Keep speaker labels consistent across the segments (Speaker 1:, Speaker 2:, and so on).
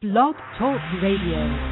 Speaker 1: Blog Talk Radio.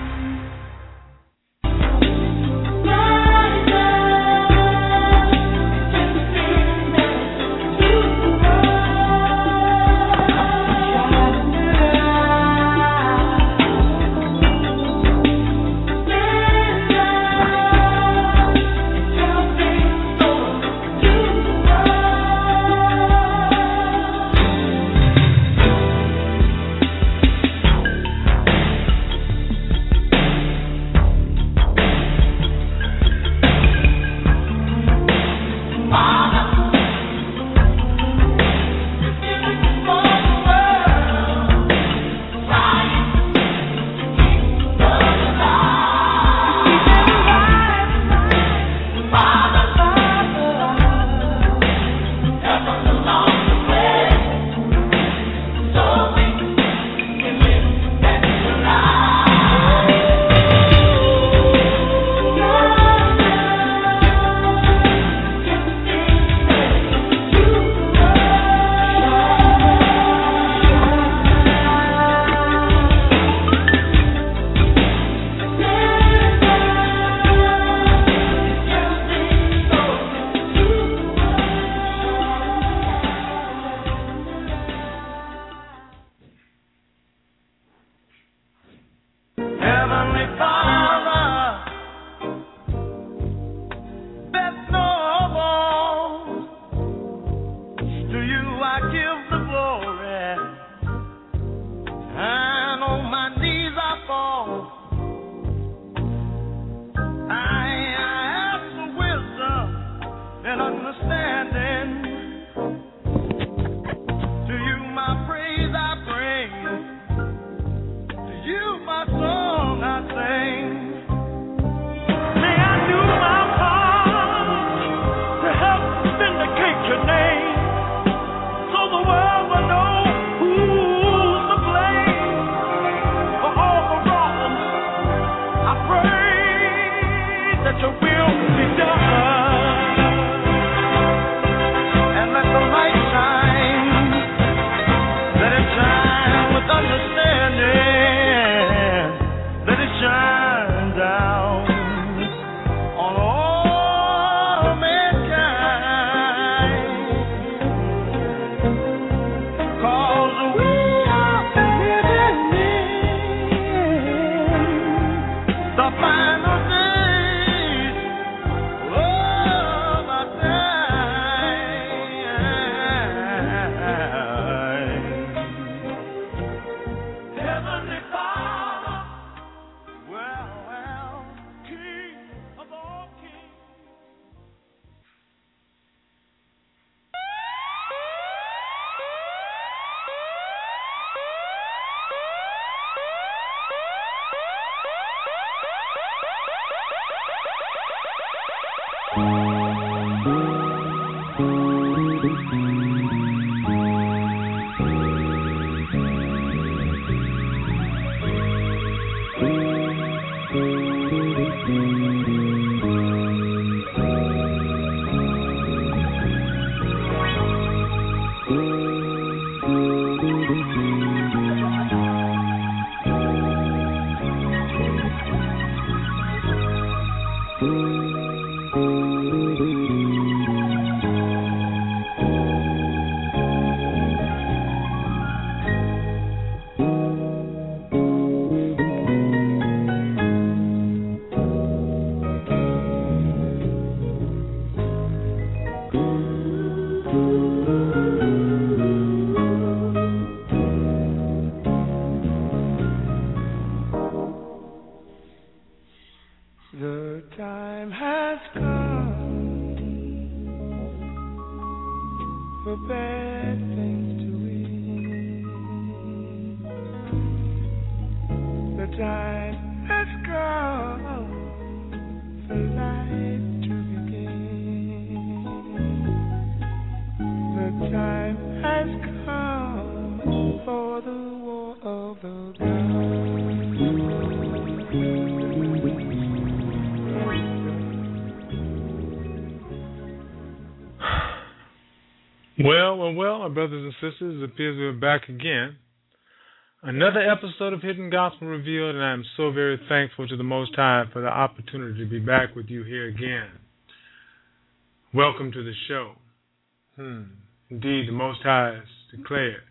Speaker 2: Well, my brothers and sisters, it appears we're back again. Another episode of Hidden Gospel Revealed, and I am so very thankful to the Most High for the opportunity to be back with you here again. Welcome to the show. Indeed, the Most High has declared.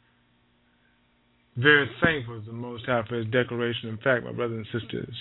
Speaker 2: Very thankful to the Most High for His declaration. In fact, my brothers and sisters,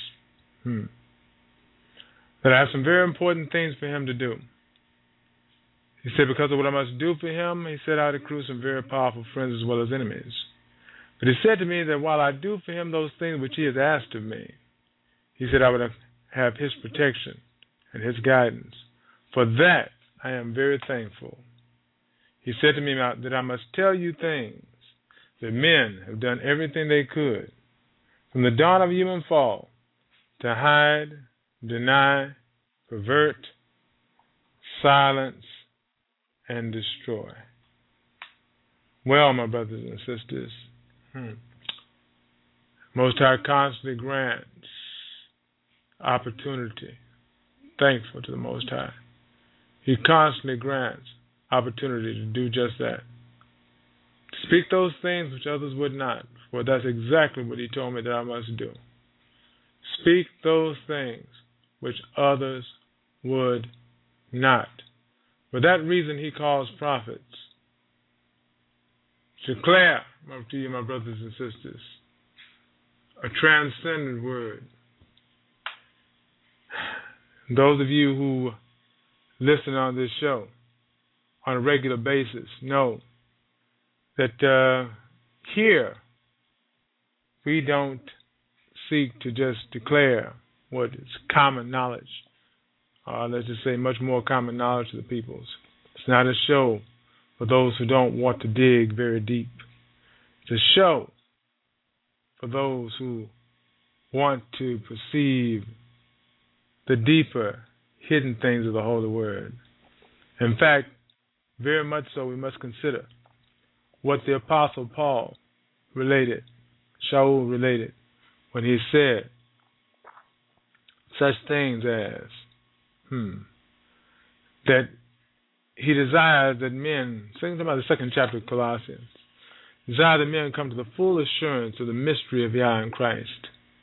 Speaker 2: that I have some very important things for Him to do. He said, because of what I must do for Him, He said I would accrue some very powerful friends as well as enemies. But He said to me that while I do for Him those things which He has asked of me, He said I would have His protection and His guidance. For that, I am very thankful. He said to me that I must tell you things that men have done everything they could from the dawn of human fall to hide, deny, pervert, silence, and destroy. Well, my brothers and sisters, Most High constantly grants opportunity. Thankful to the Most High. He constantly grants opportunity to do just that. To speak those things which others would not, for that's exactly what He told me that I must do. Speak those things which others would not. For that reason He calls prophets. Declare to you, my brothers and sisters, a transcendent word. Those of you who listen on this show on a regular basis know that here we don't seek to just declare what is common knowledge. Let's just say much more common knowledge to the peoples. It's not a show for those who don't want to dig very deep. It's a show for those who want to perceive the deeper, hidden things of the Holy Word. In fact, very much so, we must consider what the Apostle Paul Shaul related, when he said such things as that he desires that men, thinking about the second chapter of Colossians, desire that men come to the full assurance of the mystery of Yah in Christ,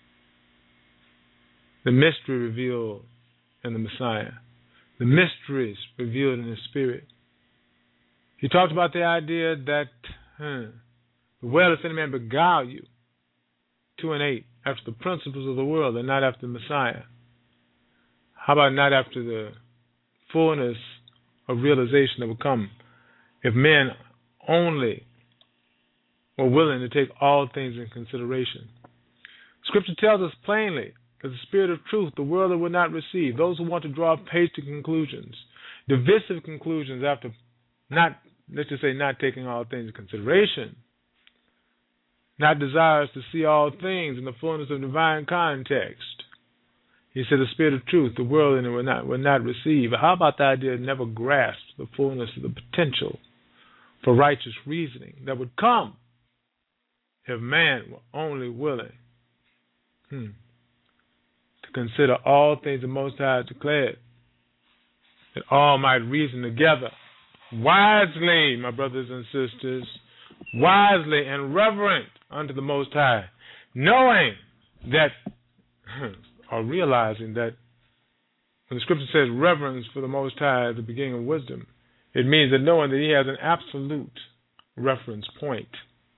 Speaker 2: the mystery revealed in the Messiah, the mysteries revealed in His Spirit. He talked about the idea that well, if any man beguile you 2:8 after the principles of the world and not after the Messiah. How about not after the fullness of realization that will come if men only were willing to take all things in consideration? Scripture tells us plainly that the Spirit of truth, the world that will not receive, those who want to draw hasty conclusions, divisive conclusions after not taking all things in consideration, not desirous to see all things in the fullness of divine context. He said the Spirit of truth, the world in it will not receive. How about the idea of never grasp the fullness of the potential for righteous reasoning that would come if man were only willing to consider all things the Most High declared, that all might reason together wisely, my brothers and sisters, wisely and reverent unto the Most High, knowing that, or realizing that when the Scripture says reverence for the Most High at the beginning of wisdom, it means that knowing that He has an absolute reference point.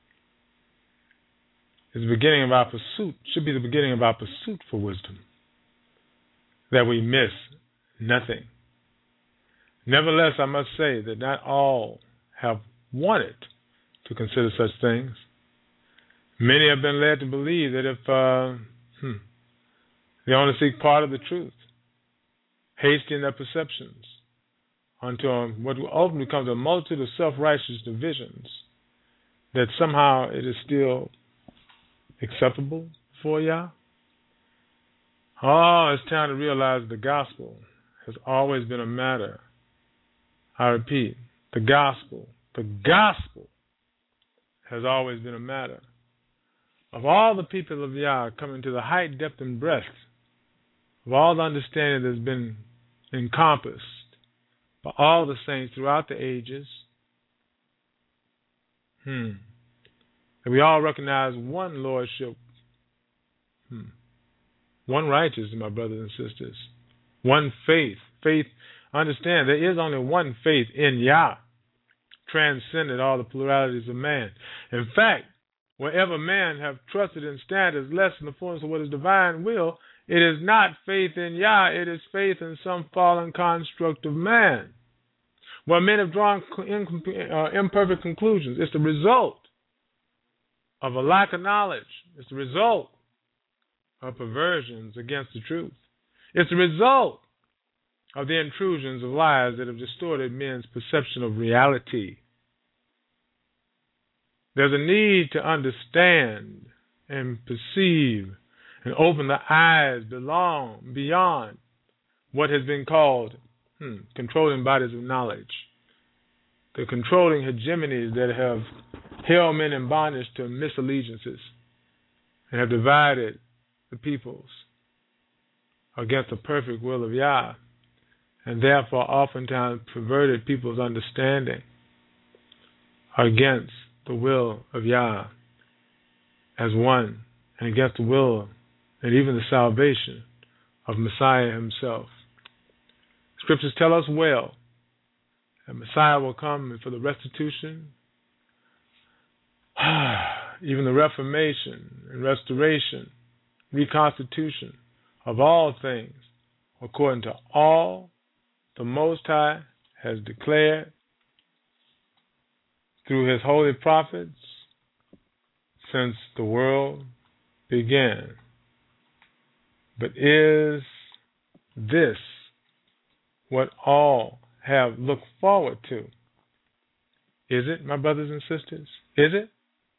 Speaker 2: It's the beginning of our pursuit, should be the beginning of our pursuit for wisdom, that we miss nothing. Nevertheless, I must say that not all have wanted to consider such things. Many have been led to believe that if they only seek part of the truth, hasty in their perceptions, unto what ultimately becomes a multitude of self-righteous divisions, that somehow it is still acceptable for Yah. Oh, it's time to realize the gospel has always been a matter. I repeat, the gospel has always been a matter of all the people of Yah coming to the height, depth, and breadth of all the understanding that's been encompassed by all the saints throughout the ages. that we all recognize one lordship, one righteousness, my brothers and sisters, one faith. Faith, understand, there is only one faith in Yah, transcended all the pluralities of man. In fact, wherever man have trusted and stand as less than the fullness of what is divine will, it is not faith in Yah, it is faith in some fallen construct of man. Where men have drawn imperfect conclusions, it's the result of a lack of knowledge. It's the result of perversions against the truth. It's the result of the intrusions of lies that have distorted men's perception of reality. There's a need to understand and perceive and open the eyes beyond what has been called controlling bodies of knowledge, the controlling hegemonies that have held men in bondage to misallegiances and have divided the peoples against the perfect will of Yah, and therefore oftentimes perverted people's understanding against the will of Yah as one, and against the will and even the salvation of Messiah himself. Scriptures tell us well that Messiah will come for the restitution, even the reformation and restoration, reconstitution of all things, according to all the Most High has declared through his holy prophets since the world began. But is this what all have looked forward to? Is it, my brothers and sisters? Is it?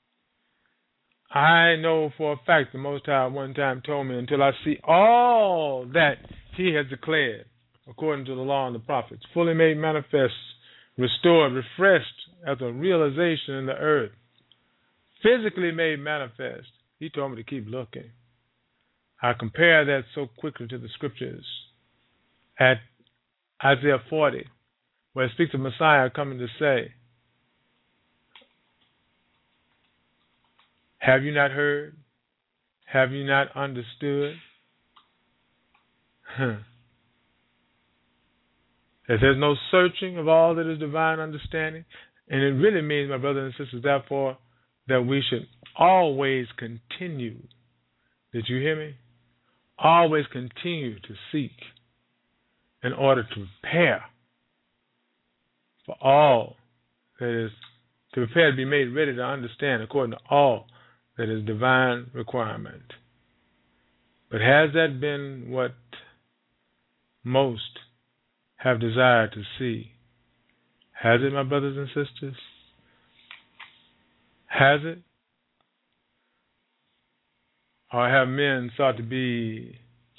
Speaker 2: I know for a fact the Most High one time told me, until I see all that he has declared according to the law and the prophets, fully made manifest, restored, refreshed as a realization in the earth, physically made manifest, he told me to keep looking. I compare that so quickly to the scriptures at Isaiah 40, where it speaks of Messiah coming to say, have you not heard? Have you not understood? That there's no searching of all that is divine understanding. And it really means, my brothers and sisters, therefore, that we should always continue. Did you hear me? Always continue to seek in order to prepare for all that is, to prepare to be made ready to understand according to all that is divine requirement. But has that been what most have desired to see? Has it, my brothers and sisters? Has it? Or have men sought to be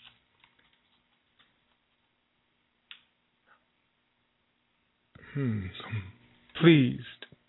Speaker 2: pleased?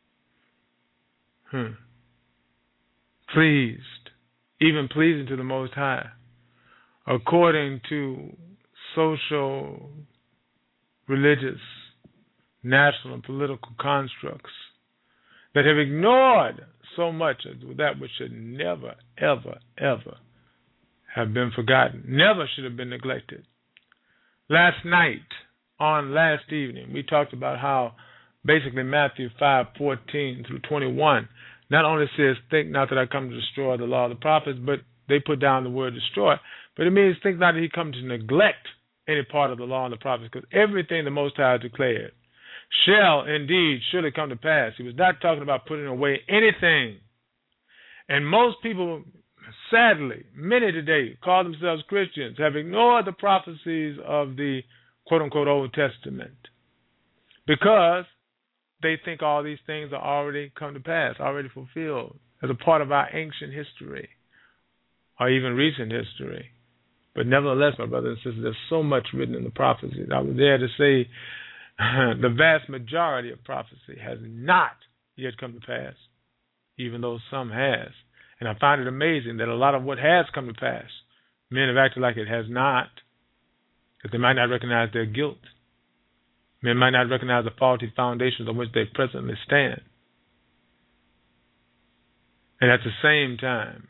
Speaker 2: Pleased, even pleasing to the Most High, according to social, religious, national, and political constructs that have ignored so much of that which should never, ever, ever have been forgotten, never should have been neglected. Last evening, we talked about how basically Matthew 5:14 through 21 not only says, think not that I come to destroy the law of the prophets, but they put down the word destroy, but it means think not that he come to neglect any part of the law and the prophets, because everything the Most High declared shall indeed surely come to pass. He was not talking about putting away anything. And most people, sadly, many today call themselves Christians, have ignored the prophecies of the quote-unquote Old Testament because they think all these things are already come to pass, already fulfilled as a part of our ancient history or even recent history. But nevertheless, my brothers and sisters, there's so much written in the prophecies. I was there to say the vast majority of prophecy has not yet come to pass, even though some has. And I find it amazing that a lot of what has come to pass, men have acted like it has not, because they might not recognize their guilt. Men might not recognize the faulty foundations on which they presently stand. And at the same time,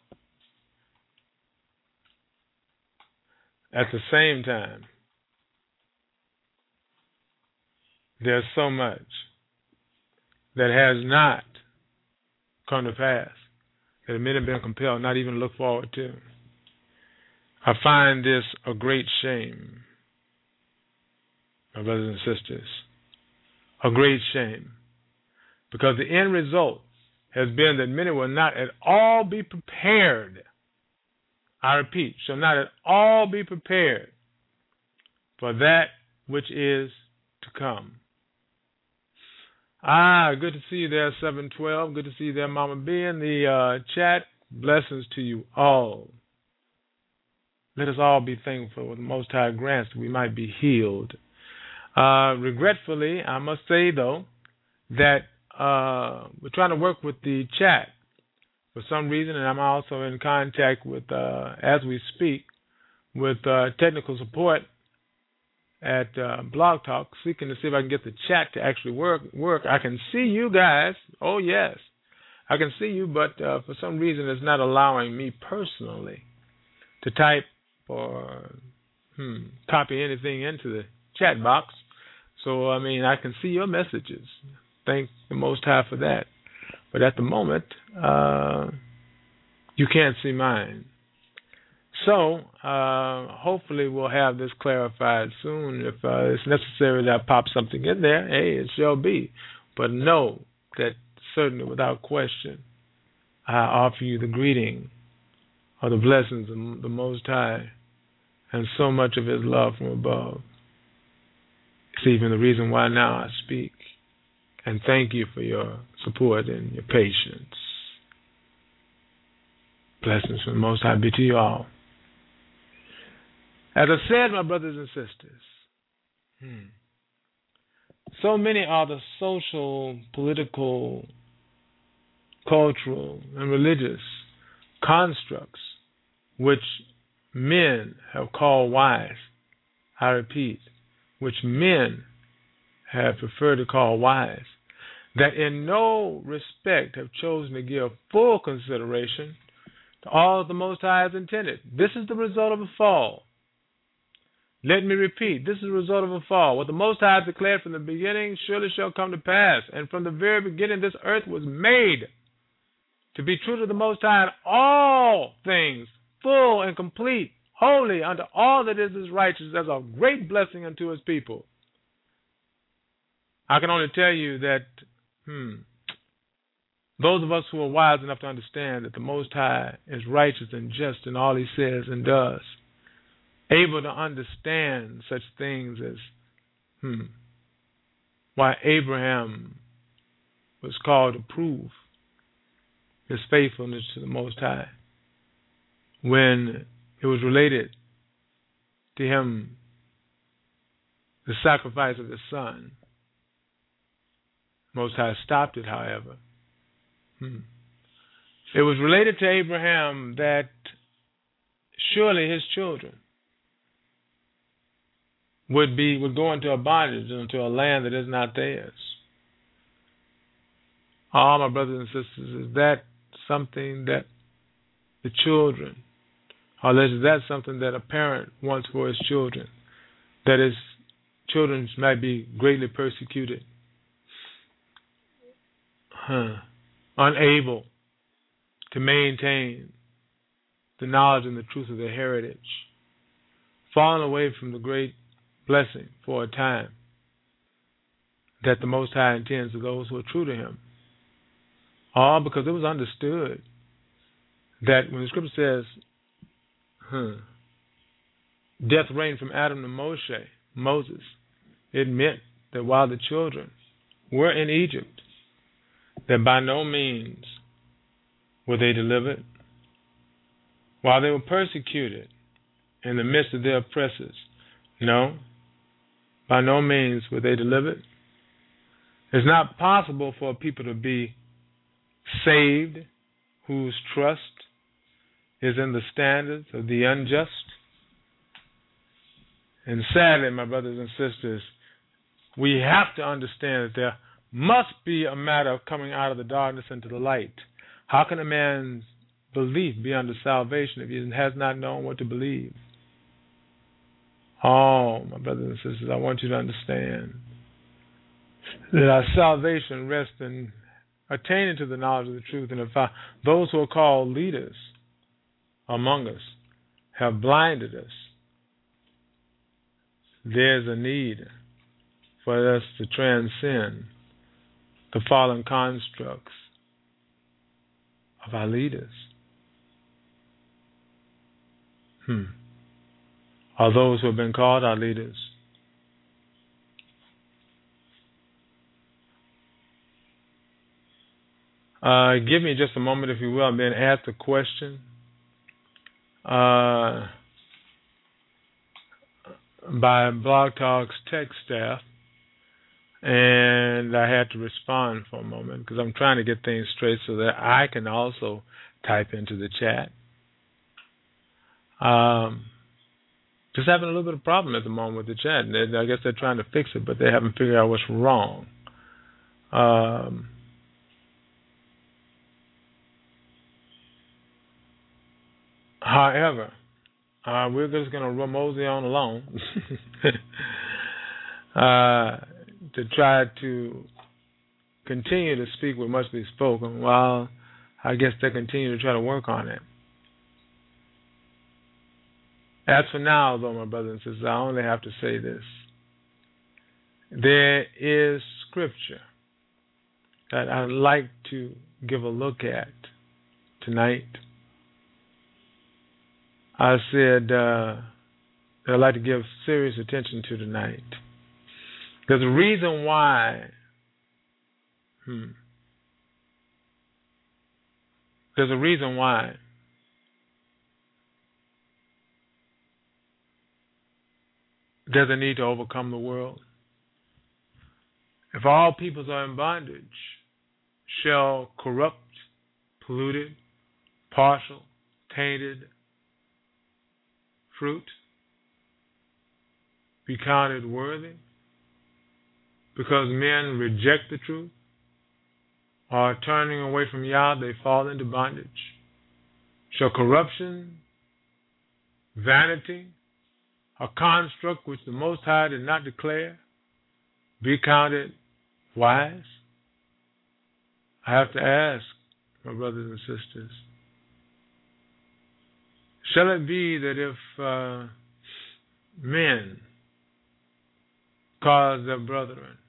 Speaker 2: there's so much that has not come to pass that men have been compelled not even to look forward to. I find this a great shame, my brothers and sisters, a great shame, because the end result has been that many will not at all be prepared. I repeat, shall not at all be prepared for that which is to come. Good to see you there, 712. Good to see you there, Mama B, in the chat. Blessings to you all. Let us all be thankful with the Most High grants that we might be healed. Regretfully, I must say, though, that we're trying to work with the chat for some reason, and I'm also in contact with, as we speak, with technical support at Blog Talk, seeking to see if I can get the chat to actually work. I can see you guys. Oh, yes. I can see you, but for some reason it's not allowing me personally to type or copy anything into the chat box. So, I can see your messages. Thank the Most High for that. But at the moment, you can't see mine. So, hopefully we'll have this clarified soon. If it's necessary that I pop something in there, hey, it shall be. But know that certainly, without question, I offer you the greeting of the blessings of the Most High and so much of His love from above. It's even the reason why now I speak. And thank you for your support and your patience. Blessings from the Most High be to you all. As I said, my brothers and sisters, so many are the social, political, cultural, and religious constructs which men have called wise. I repeat, which men have preferred to call wise, that in no respect have chosen to give full consideration to all the Most High has intended. This is the result of a fall. Let me repeat, this is the result of a fall. What the Most High declared from the beginning surely shall come to pass. And from the very beginning, this earth was made to be true to the Most High in all things, full and complete, holy unto all that is righteous, as a great blessing unto His people. I can only tell you that those of us who are wise enough to understand that the Most High is righteous and just in all He says and does, able to understand such things as why Abraham was called to prove his faithfulness to the Most High when it was related to him the sacrifice of his son. Most High stopped it, however. It was related to Abraham that surely his children would go into a bondage, into a land that is not theirs. My brothers and sisters, is that something that the children, or is that something that a parent wants for his children, that his children might be greatly persecuted, unable to maintain the knowledge and the truth of their heritage, falling away from the great blessing for a time that the Most High intends to those who are true to Him? All because it was understood that when the Scripture says, death reigned from Adam to Moses, it meant that while the children were in Egypt, that by no means were they delivered. While they were persecuted in the midst of their oppressors, no, by no means were they delivered. It's not possible for people to be saved whose trust is in the standards of the unjust. And sadly, my brothers and sisters, we have to understand that there must be a matter of coming out of the darkness into the light. How can a man's belief be under salvation if he has not known what to believe? Oh, my brothers and sisters, I want you to understand that our salvation rests in attaining to the knowledge of the truth. And if those who are called leaders among us have blinded us, there's a need for us to transcend the fallen constructs of our leaders. Are those who have been called our leaders? Give me just a moment, if you will, and then ask the question by Blog Talk's tech staff, and I had to respond for a moment because I'm trying to get things straight so that I can also type into the chat. Just having a little bit of problem at the moment with the chat. And I guess they're trying to fix it, but they haven't figured out what's wrong. However, we're just going to mosey on along to try to continue to speak what must be spoken while I guess they continue to try to work on it. As for now, though, my brothers and sisters, I only have to say this. There is scripture that I'd like to give a look at tonight. I said that I'd like to give serious attention to tonight. There's a reason why. There's a reason why there's a need to overcome the world. If all peoples are in bondage, shall corrupt, polluted, partial, tainted fruit be counted worthy because men reject the truth, are turning away from Yah, they fall into bondage? Shall corruption, vanity, a construct which the Most High did not declare, be counted wise? I have to ask, my brothers and sisters, shall it be that if men cause their brethren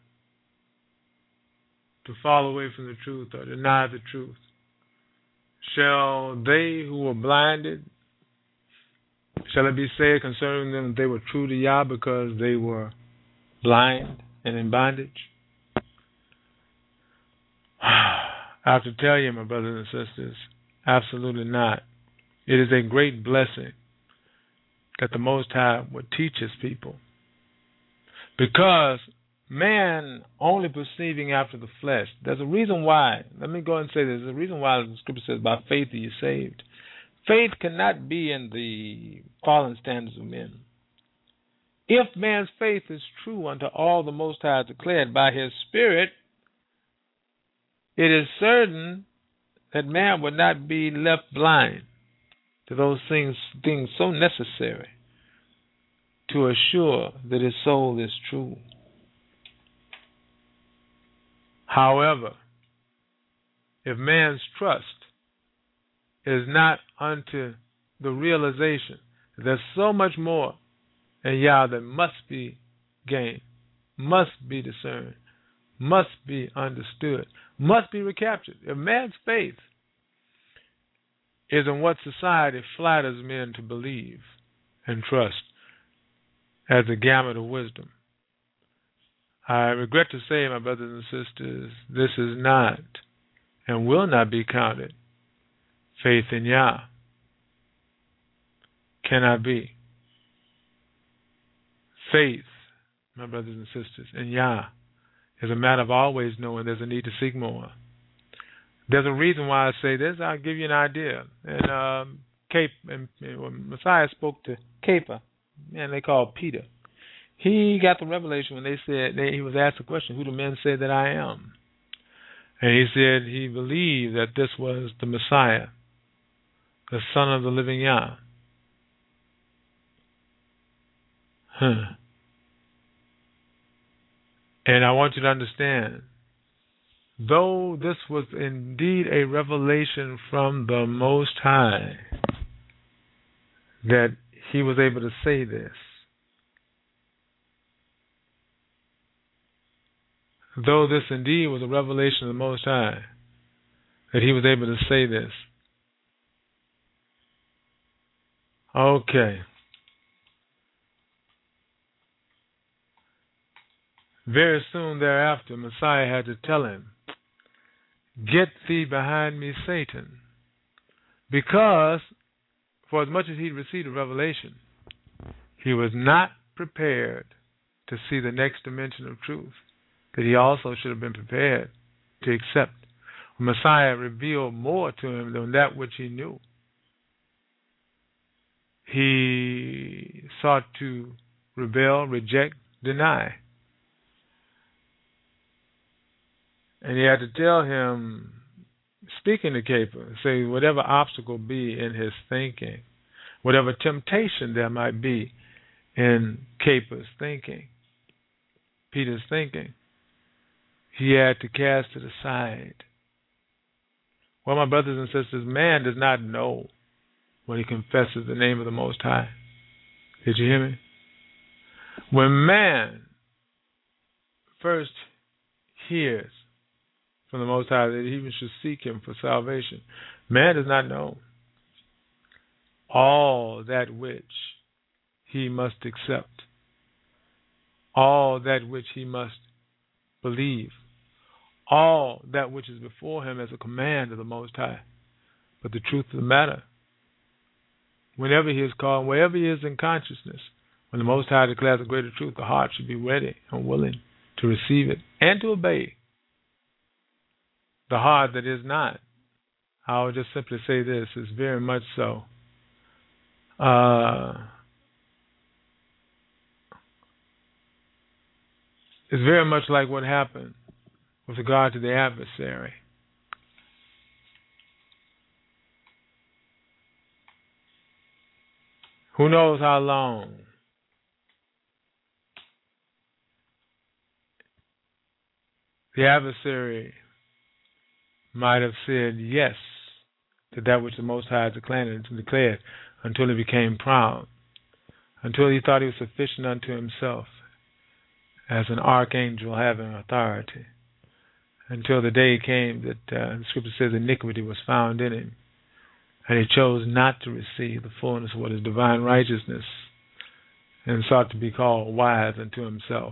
Speaker 2: to fall away from the truth or deny the truth, shall they who were blinded, shall it be said concerning them that they were true to Yah because they were blind and in bondage? I have to tell you, my brothers and sisters, absolutely not. It is a great blessing that the Most High would teach His people, because man only perceiving after the flesh. There's a reason why. Let me go and say there's a reason why the Scripture says, by faith are you saved. Faith cannot be in the fallen standards of men. If man's faith is true unto all the Most High declared by His Spirit, it is certain that man would not be left blind to those things so necessary to assure that his soul is true. However, if man's trust is not unto the realization that there's so much more in Yah that must be gained, must be discerned, must be understood, must be recaptured. If man's faith is in what society flatters men to believe and trust as the gamut of wisdom, I regret to say, my brothers and sisters, this is not and will not be counted faith in Yah. Cannot be. Faith, my brothers and sisters, in Yah is a matter of always knowing there's a need to seek more. There's a reason why I say this. I'll give you an idea. And when Messiah spoke to Kepha, and they called Peter, he got the revelation when he was asked the question, who do men say that I am? And he said he believed that this was the Messiah, the Son of the living Yah. And I want you to understand, though this was indeed a revelation from the Most High, that he was able to say this. Though this indeed was a revelation of the Most High, that he was able to say this. Okay. Very soon thereafter, Messiah had to tell him, "Get thee behind me, Satan." Because, for as much as he received a revelation, he was not prepared to see the next dimension of truth that he also should have been prepared to accept. Messiah revealed more to him than that which he knew. He sought to rebel, reject, deny. And he had to tell him, speaking to Caiaphas, say whatever obstacle be in his thinking, whatever temptation there might be in Caiaphas' thinking, Peter's thinking, he had to cast it aside. Well, my brothers and sisters, man does not know when he confesses the name of the Most High. Did you hear me? When man first hears from the Most High that he even should seek him for salvation, man does not know all that which he must accept, all that which he must believe, all that which is before him as a command of the Most High. But the truth of the matter, whenever he is called, wherever he is in consciousness, when the Most High declares a greater truth, the heart should be ready and willing to receive it and to obey. The heart that is not, I will just simply say this, is very much so. It's very much like what happened with regard to the adversary. Who knows how long the adversary might have said yes to that which the Most High declared until he became proud, until he thought he was sufficient unto himself as an archangel having authority, until the day came that the Scripture says iniquity was found in him, and he chose not to receive the fullness of what is divine righteousness and sought to be called wise unto himself.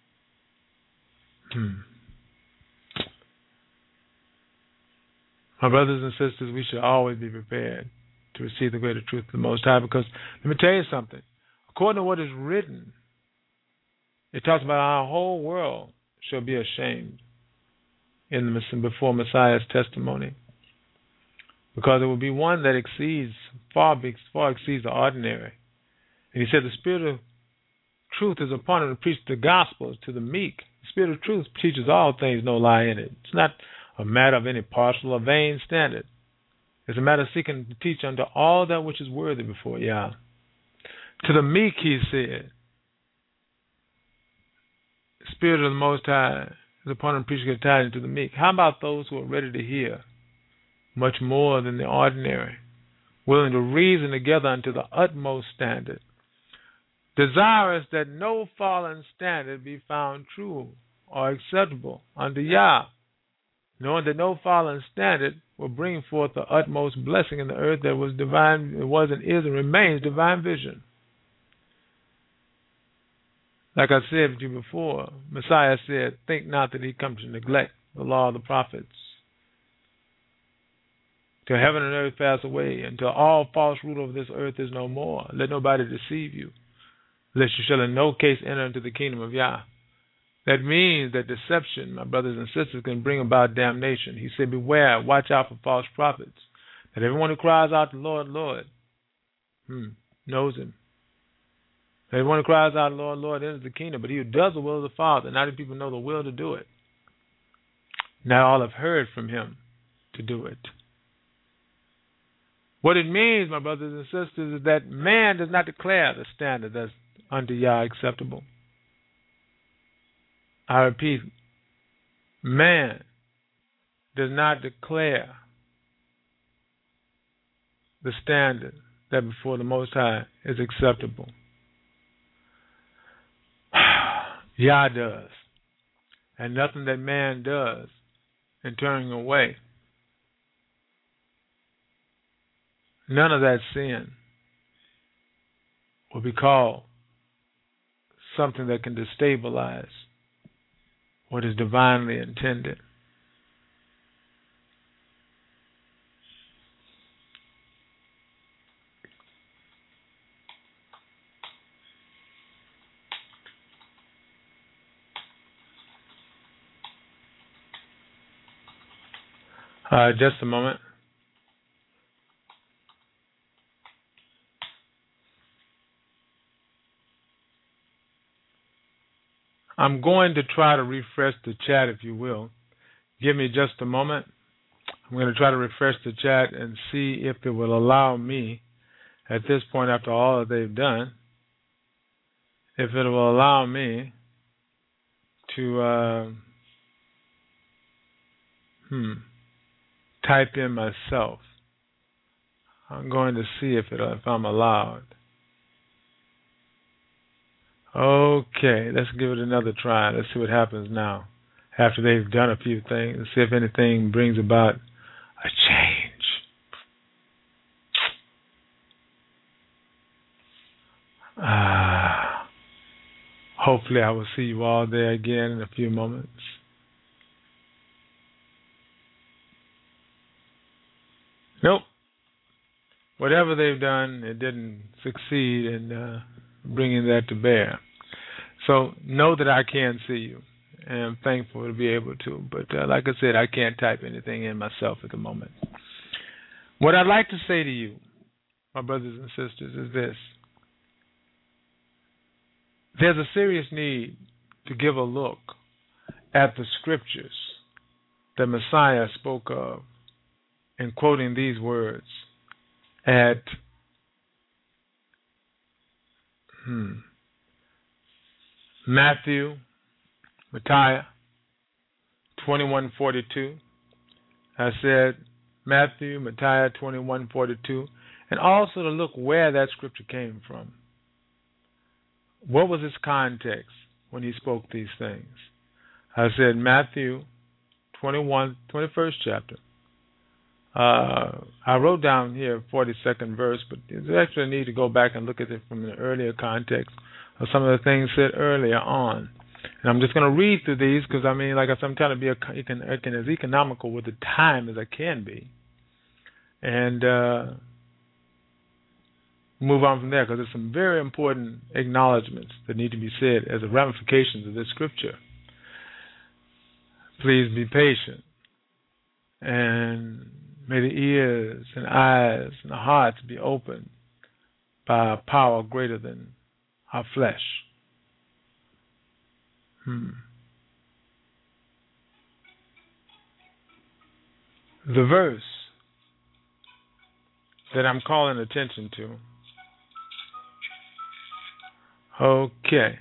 Speaker 2: My brothers and sisters, we should always be prepared to receive the greater truth of the Most High, because let me tell you something. According to what is written, it talks about our whole world shall be ashamed before Messiah's testimony, because it will be one that far exceeds the ordinary. And he said the Spirit of truth is upon him to preach the gospel to the meek. The Spirit of truth teaches all things, no lie in it. It's not a matter of any partial or vain standard. It's a matter of seeking to teach unto all that which is worthy before Yah. To the meek, he said, the Spirit of the Most High is upon him to preach good tidings to the meek. How about those who are ready to hear much more than the ordinary, willing to reason together unto the utmost standard, desirous that no fallen standard be found true or acceptable unto Yah, knowing that no fallen standard will bring forth the utmost blessing in the earth that was divine, it was and is and remains divine vision. Like I said to you before, Messiah said, think not that he comes to neglect the law of the prophets. Till heaven and earth pass away, until all false rule of this earth is no more. Let nobody deceive you, lest you shall in no case enter into the kingdom of Yah. That means that deception, my brothers and sisters, can bring about damnation. He said, beware, watch out for false prophets. That everyone who cries out to Lord, Lord, knows him. That everyone who cries out, Lord, Lord, enters the kingdom. But he who does the will of the Father, not that people know the will to do it. Not all have heard from him to do it. What it means, my brothers and sisters, is that man does not declare the standard that's unto Yah acceptable. I repeat, man does not declare the standard that before the Most High is acceptable. Yah does. And nothing that man does in turning away, none of that sin will be called something that can destabilize what is divinely intended. Just a moment. I'm going to try to refresh the chat, if you will. Give me just a moment. I'm going to try to refresh the chat and see if it will allow me, at this point after all that they've done, if it will allow me to type in myself. I'm going to see if I'm allowed. Okay, let's give it another try. Let's see what happens now. After they've done a few things, let's see if anything brings about a change. Hopefully I will see you all there again in a few moments. Nope. Whatever they've done, it didn't succeed in bringing that to bear. So know that I can see you, and I'm thankful to be able to. But like I said, I can't type anything in myself at the moment. What I'd like to say to you, my brothers and sisters, is this. There's a serious need to give a look at the scriptures that Messiah spoke of in quoting these words at Matthew, 21:42. I said Matthew, 21:42, and also to look where that scripture came from. What was its context when he spoke these things? I said Matthew 21st chapter. I wrote down here 42nd verse, but there's actually a need to go back and look at it from an earlier context of some of the things said earlier on. And I'm just going to read through these because, like I said, I'm trying to be as economical with the time as I can be. And move on from there because there's some very important acknowledgments that need to be said as the ramifications of this scripture. Please be patient. And may the ears and eyes and the hearts be opened by a power greater than our flesh. The verse that I'm calling attention to. Okay.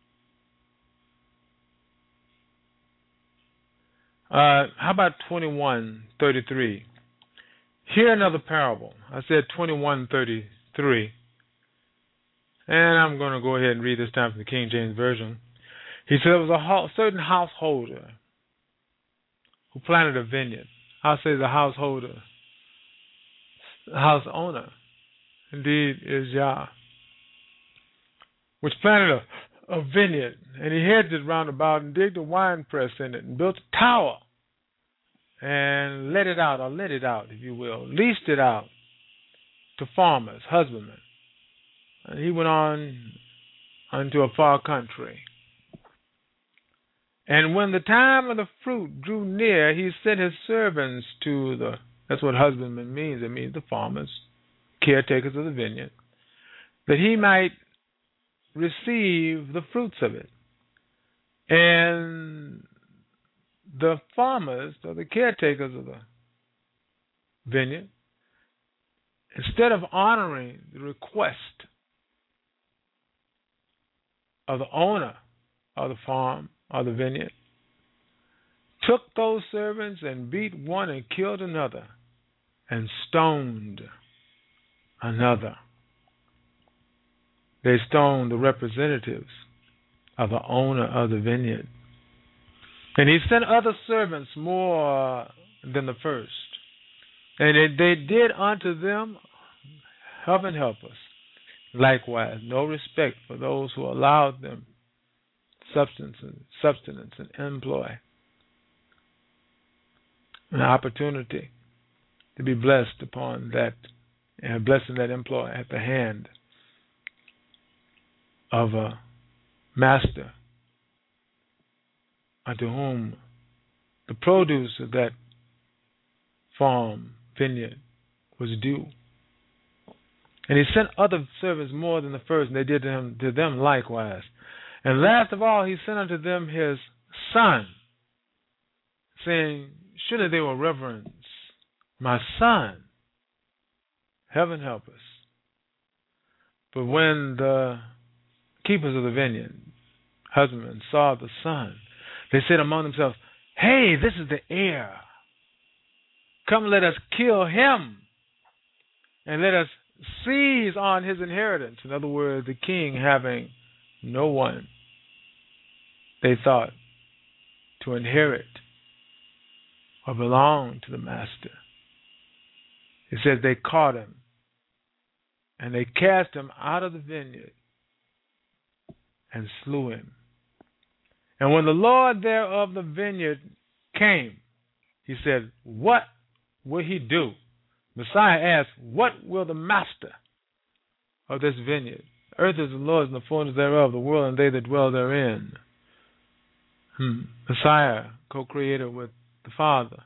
Speaker 2: How about 21:33? Hear another parable. I said 21:33. And I'm going to go ahead and read this time from the King James Version. He said there was a certain householder who planted a vineyard. I'll say the householder, the house owner, indeed, is Yah, which planted a vineyard, and he hedged it round about and digged a wine press in it and built a tower and let it out, if you will, leased it out to farmers, husbandmen. And he went on unto a far country. And when the time of the fruit drew near, he sent his servants to that's what husbandman means. It means the farmers, caretakers of the vineyard, that he might receive the fruits of it. And the farmers or the caretakers of the vineyard, instead of honoring the request of the owner of the farm or the vineyard, took those servants and beat one and killed another and stoned another. They stoned the representatives of the owner of the vineyard. And he sent other servants more than the first. And they did unto them, heaven help us, likewise, no respect for those who allowed them substance and employ, an opportunity to be blessed upon that, and blessing that employ at the hand of a master unto whom the produce of that farm, vineyard, was due. And he sent other servants more than the first, and they did to them likewise. And last of all, he sent unto them his son, saying, surely they will reverence my son. Heaven help us. But when the keepers of the vineyard, husbandmen, saw the son, they said among themselves, hey, this is the heir. Come, let us kill him, and let us seize on his inheritance. In other words, the king having no one, they thought, to inherit or belong to the master. It says they caught him, and they cast him out of the vineyard and slew him. And when the Lord thereof the vineyard came, he said, what will he do? Messiah asked, what will the master of this vineyard? The earth is the Lord's and the fullness thereof, the world and they that dwell therein. Messiah, co-creator with the Father,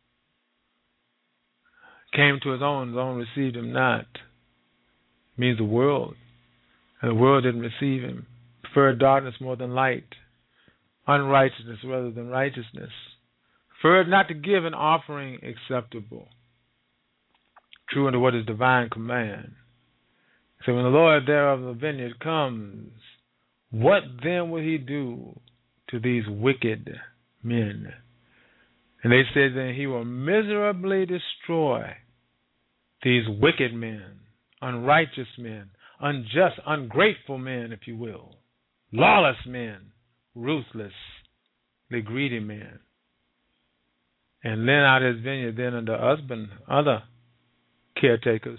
Speaker 2: came to his own received him not. It means the world. And the world didn't receive him. Preferred darkness more than light. Unrighteousness rather than righteousness. Preferred not to give an offering acceptable, true unto what is divine command. So when the Lord thereof the vineyard comes, what then will he do to these wicked men? And they said that he will miserably destroy these wicked men, unrighteous men, unjust, ungrateful men, if you will, lawless men, ruthlessly greedy men, and lend out his vineyard then unto other caretakers,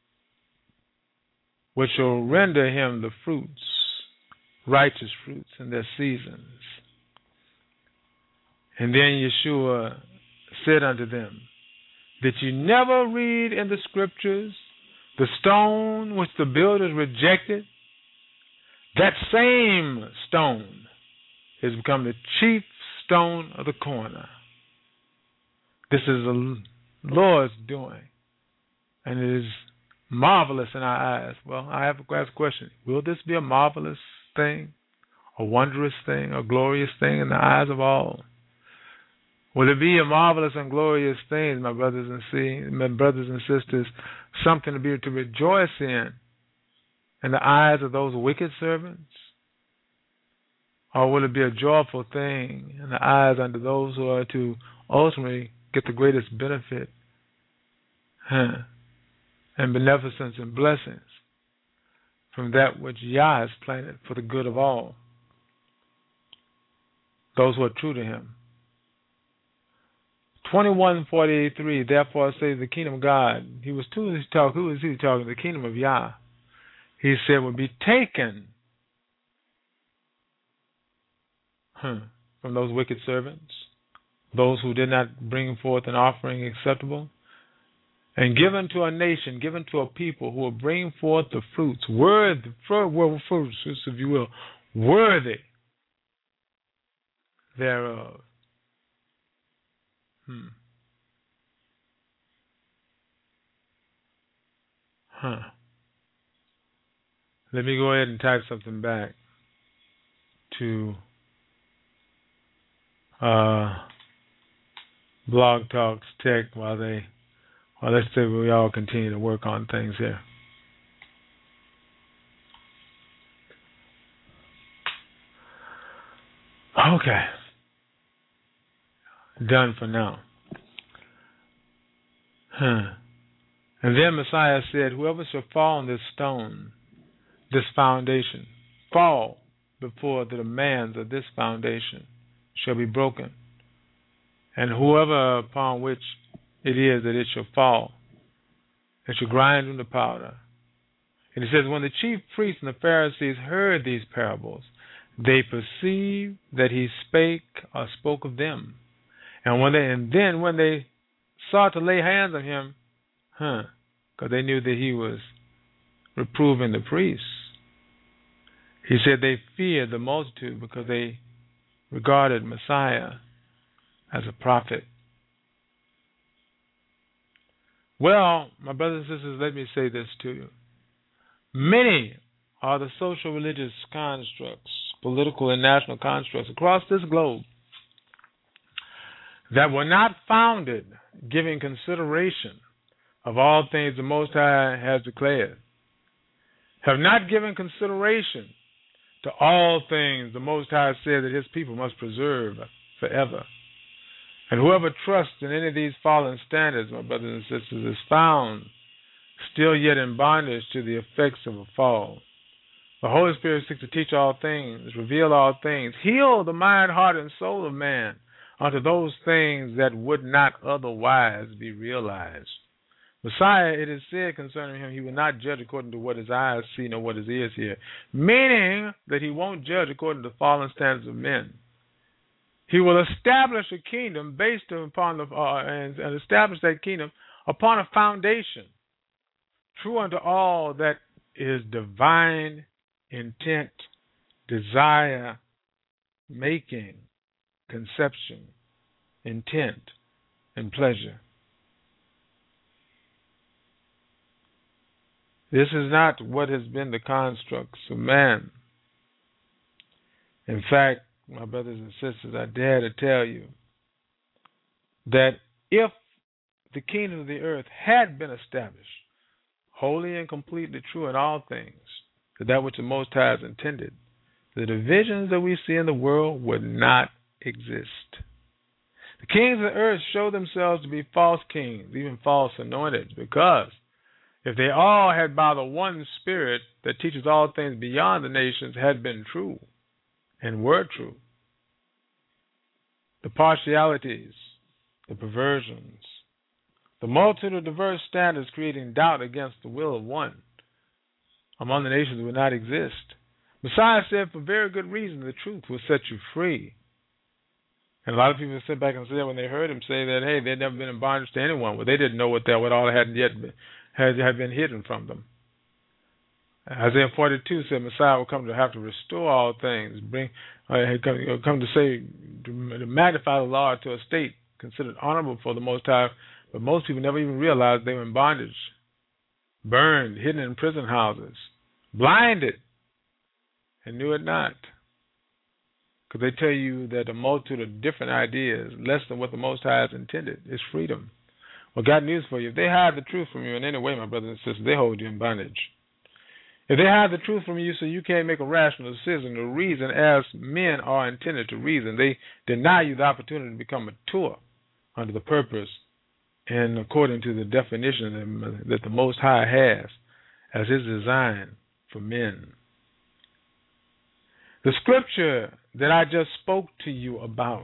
Speaker 2: which shall render him the fruits, righteous fruits in their seasons. And then Yeshua said unto them, did you never read in the scriptures the stone which the builders rejected? That same stone has become the chief stone of the corner. This is the Lord's doing, and it is marvelous in our eyes. Well, I have to ask a question. Will this be a marvelous thing, a wondrous thing, a glorious thing in the eyes of all? Will it be a marvelous and glorious thing, my brothers and sisters, something to rejoice in the eyes of those wicked servants? Or will it be a joyful thing in the eyes unto those who are to ultimately get the greatest benefit and beneficence and blessings from that which Yah has planted for the good of all, those who are true to him? 21:43. Therefore I say the kingdom of God. Who was he talking? The kingdom of Yah. He said will be taken from those wicked servants, those who did not bring forth an offering acceptable, and given to a nation, given to a people who will bring forth the fruits, fruits, if you will, worthy thereof. Let me go ahead and type something back to Blog Talks Tech while let's say we all continue to work on things here. Okay. Done for now. And then Messiah said, whoever shall fall on this stone, this foundation, fall before the demands of this foundation shall be broken. And whoever upon which it is that it shall fall, it shall grind into powder. And he says, when the chief priests and the Pharisees heard these parables, they perceived that he spake or spoke of them. And then when they sought to lay hands on him, because they knew that he was reproving the priests, he said they feared the multitude because they regarded Messiah as a prophet. Well, my brothers and sisters, let me say this to you. Many are the social religious constructs, political and national constructs across this globe that were not founded giving consideration of all things the Most High has declared, have not given consideration to all things the Most High said that his people must preserve forever. And whoever trusts in any of these fallen standards, my brothers and sisters, is found still yet in bondage to the effects of a fall. The Holy Spirit seeks to teach all things, reveal all things, heal the mind, heart, and soul of man unto those things that would not otherwise be realized. Messiah, it is said concerning him, he will not judge according to what his eyes see nor what his ears hear, meaning that he won't judge according to the fallen standards of men. He will establish a kingdom based upon and establish that kingdom upon a foundation true unto all that is divine intent, desire, making, conception, intent, and pleasure. This is not what has been the constructs of man. In fact, my brothers and sisters, I dare to tell you that if the kingdom of the earth had been established, wholly and completely true in all things, to that which the Most High has intended, the divisions that we see in the world would not exist. The kings of the earth show themselves to be false kings, even false anointed, because if they all had by the one Spirit that teaches all things beyond the nations had been true and were true, the partialities, the perversions, the multitude of diverse standards creating doubt against the will of one among the nations would not exist. Messiah said for very good reason the truth will set you free. And a lot of people sit back and say when they heard him say that, hey, they'd never been in bondage to anyone. Well, they didn't know what all had yet had been hidden from them. Isaiah 42 said Messiah will come to have to restore all things, come to say, to magnify the Lord to a state considered honorable for the Most High, but most people never even realized they were in bondage, burned, hidden in prison houses, blinded, and knew it not. Because they tell you that a multitude of different ideas, less than what the Most High has intended, is freedom. Well, got news for you. If they hide the truth from you in any way, my brothers and sisters, they hold you in bondage. If they hide the truth from you so you can't make a rational decision or reason as men are intended to reason, they deny you the opportunity to become mature under the purpose and according to the definition that the Most High has as his design for men. The scripture that I just spoke to you about,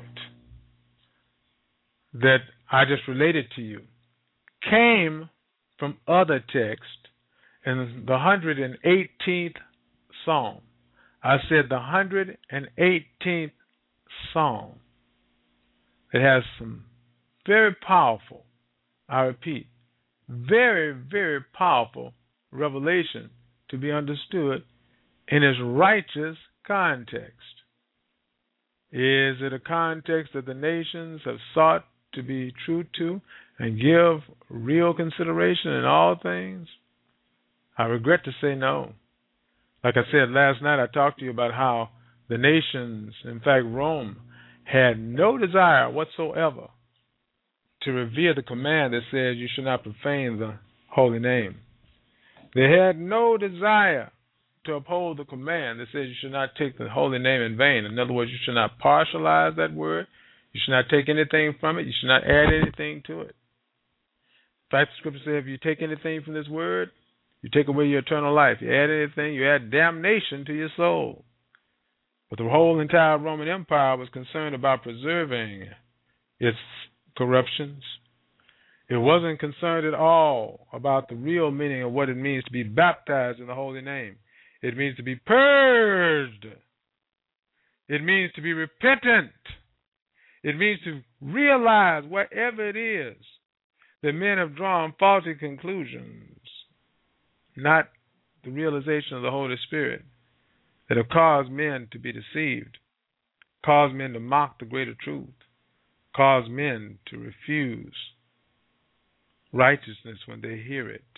Speaker 2: that I just related to you, came from other texts in the 118th Psalm. I said the 118th Psalm. It has some very powerful, I repeat, very, very powerful revelation to be understood in its righteous context. Is it a context that the nations have sought to be true to and give real consideration in all things? I regret to say no. Like I said last night, I talked to you about how the nations, in fact Rome, had no desire whatsoever to revere the command that says you should not profane the holy name. They had no desire to uphold the command that says you should not take the holy name in vain. In other words, you should not partialize that word. You should not take anything from it. You should not add anything to it. In fact, the scripture says if you take anything from this word, you take away your eternal life. You add anything, you add damnation to your soul. But the whole entire Roman Empire was concerned about preserving its corruptions. It wasn't concerned at all about the real meaning of what it means to be baptized in the holy name. It means to be purged. It means to be repentant. It means to realize wherever it is that men have drawn faulty conclusions, not the realization of the Holy Spirit, that have caused men to be deceived, caused men to mock the greater truth, caused men to refuse righteousness when they hear it.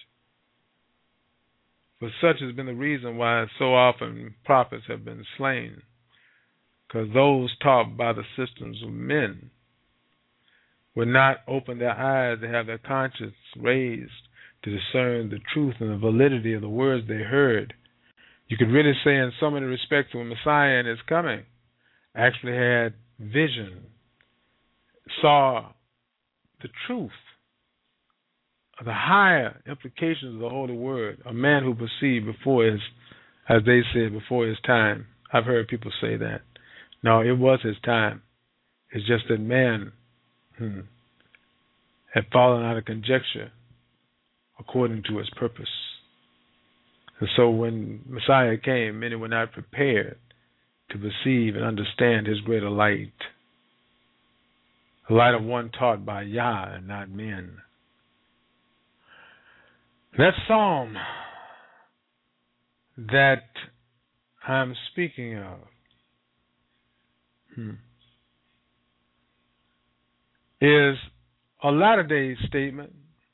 Speaker 2: For such has been the reason why so often prophets have been slain, because those taught by the systems of men would not open their eyes to have their conscience raised to discern the truth and the validity of the words they heard. You could really say in so many respects when Messiah and his coming actually had vision, saw the truth of the higher implications of the Holy Word, a man who perceived before his, as they said, before his time. I've heard people say that. No, it was his time. It's just that man had fallen out of conjecture according to his purpose. And so when Messiah came, many were not prepared to perceive and understand his greater light, the light of one taught by Yah and not men. That psalm that I'm speaking of is a latter-day statement.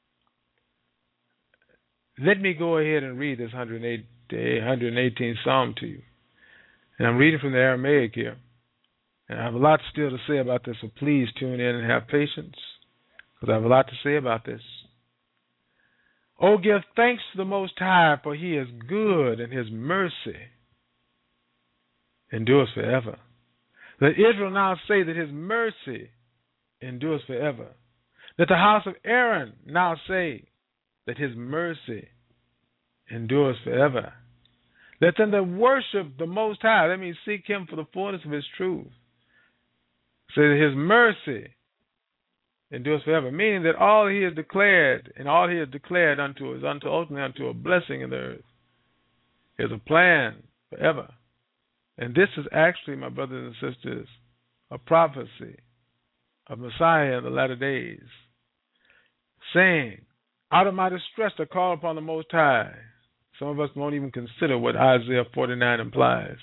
Speaker 2: Let me go ahead and read this 118th Psalm to you. And I'm reading from the Aramaic here. And I have a lot still to say about this, so please tune in and have patience, because I have a lot to say about this. Oh, give thanks to the Most High, for he is good, and his mercy endures forever. Let Israel now say that his mercy endures forever. Let the house of Aaron now say that his mercy endures forever. Let them that worship the Most High, that means seek him for the fullness of his truth, say that his mercy endures forever, meaning that all he has declared and all he has declared unto is ultimately unto a blessing in the earth. There's a plan forever. And this is actually, my brothers and sisters, a prophecy of Messiah in the latter days, saying, out of my distress I call upon the Most High. Some of us won't even consider what Isaiah 49 implies.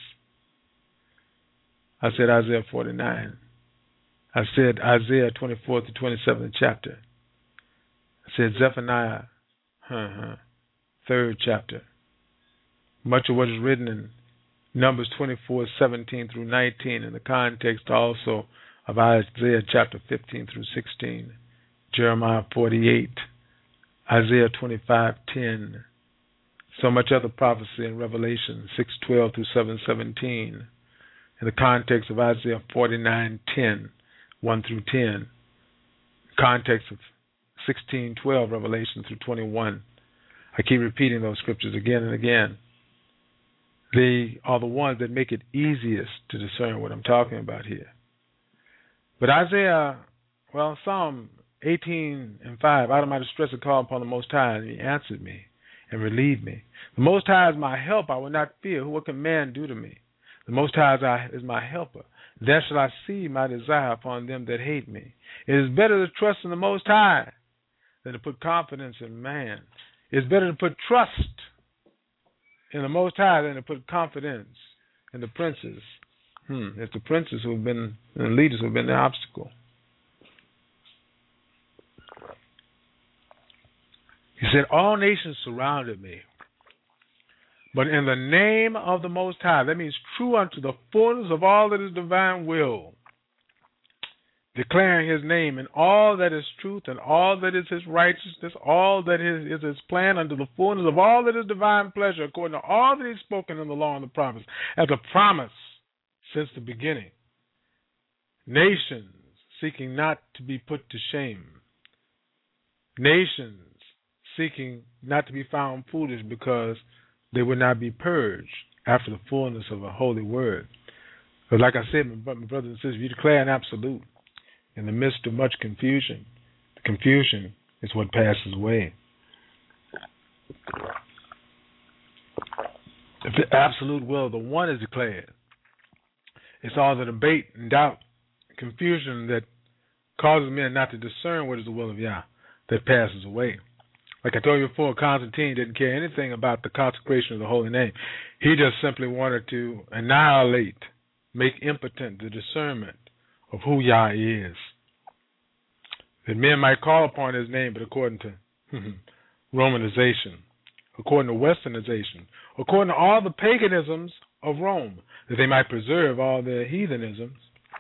Speaker 2: I said Isaiah 49. I said Isaiah 24 to 27th chapter. I said Zephaniah, 3rd chapter. Much of what is written in Numbers 24, 17 through 19, in the context also of Isaiah chapter 15 through 16, Jeremiah 48, Isaiah 25:10, so much other prophecy in Revelation 6:12 through 7:17, in the context of Isaiah 49:10, 1 through 10, context of 16:12, Revelation through 21. I keep repeating those scriptures again and again. They are the ones that make it easiest to discern what I'm talking about here. But Psalm 18:5, out of my distress I called upon the Most High, and he answered me and relieved me. The Most High is my help, I will not fear. What can man do to me? The Most High is my helper. There shall I see my desire upon them that hate me. It is better to trust in the Most High than to put confidence in man. It's better to put trust in the Most High than to put confidence in the princes. It's the princes who have been, and the leaders who have been the obstacle. He said, all nations surrounded me, but in the name of the Most High, that means true unto the fullness of all that is divine will, declaring his name and all that is truth and all that is his righteousness, all that is his plan under the fullness of all that is divine pleasure, according to all that he's spoken in the law and the prophets, as a promise since the beginning. Nations seeking not to be put to shame. Nations seeking not to be found foolish because they would not be purged after the fullness of a holy word. But like I said, my brothers and sisters, if you declare an absolute in the midst of much confusion, the confusion is what passes away. If the absolute will of the one is declared, it's all the debate and doubt, confusion that causes men not to discern what is the will of Yah that passes away. Like I told you before, Constantine didn't care anything about the consecration of the holy name. He just simply wanted to annihilate, make impotent the discernment of who Yah is. That men might call upon his name, but according to Romanization, according to Westernization, according to all the paganisms of Rome, that they might preserve all their heathenisms,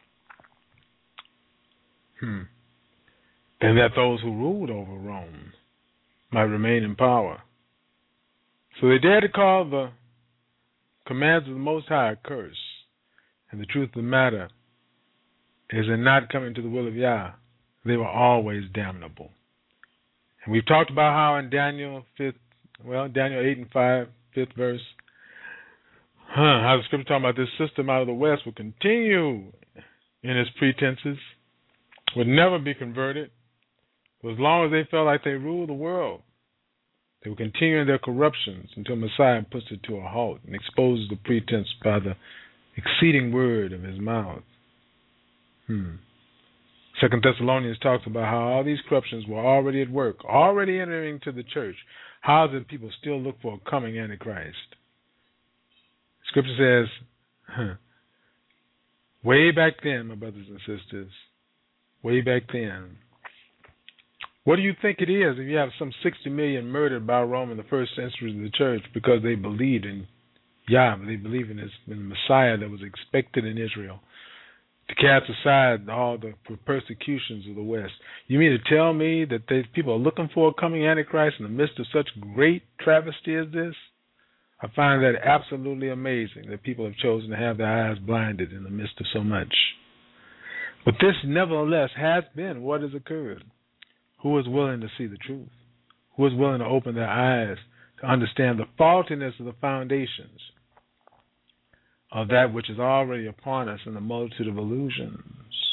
Speaker 2: and that those who ruled over Rome might remain in power. So they dared to call the commands of the Most High a curse. And the truth of the matter is, in not coming to the will of Yah, they were always damnable. And we've talked about how in Daniel 8 and 5, 5th verse, how the scripture talking about this system out of the West will continue in its pretenses, would never be converted. As long as they felt like they ruled the world, they will continue in their corruptions until Messiah puts it to a halt and exposes the pretense by the exceeding word of his mouth. 2 Thessalonians talks about how all these corruptions were already at work, already entering to the church. How is it people still look for a coming Antichrist? Scripture says, way back then, my brothers and sisters, way back then, what do you think it is if you have some 60 million murdered by Rome in the first century of the church because they believed in Yah, they believed in the Messiah that was expected in Israel, to cast aside all the persecutions of the West? You mean to tell me that people are looking for a coming Antichrist in the midst of such great travesty as this? I find that absolutely amazing that people have chosen to have their eyes blinded in the midst of so much. But this, nevertheless, has been what has occurred. Who is willing to see the truth? Who is willing to open their eyes to understand the faultiness of the foundations of that which is already upon us in the multitude of illusions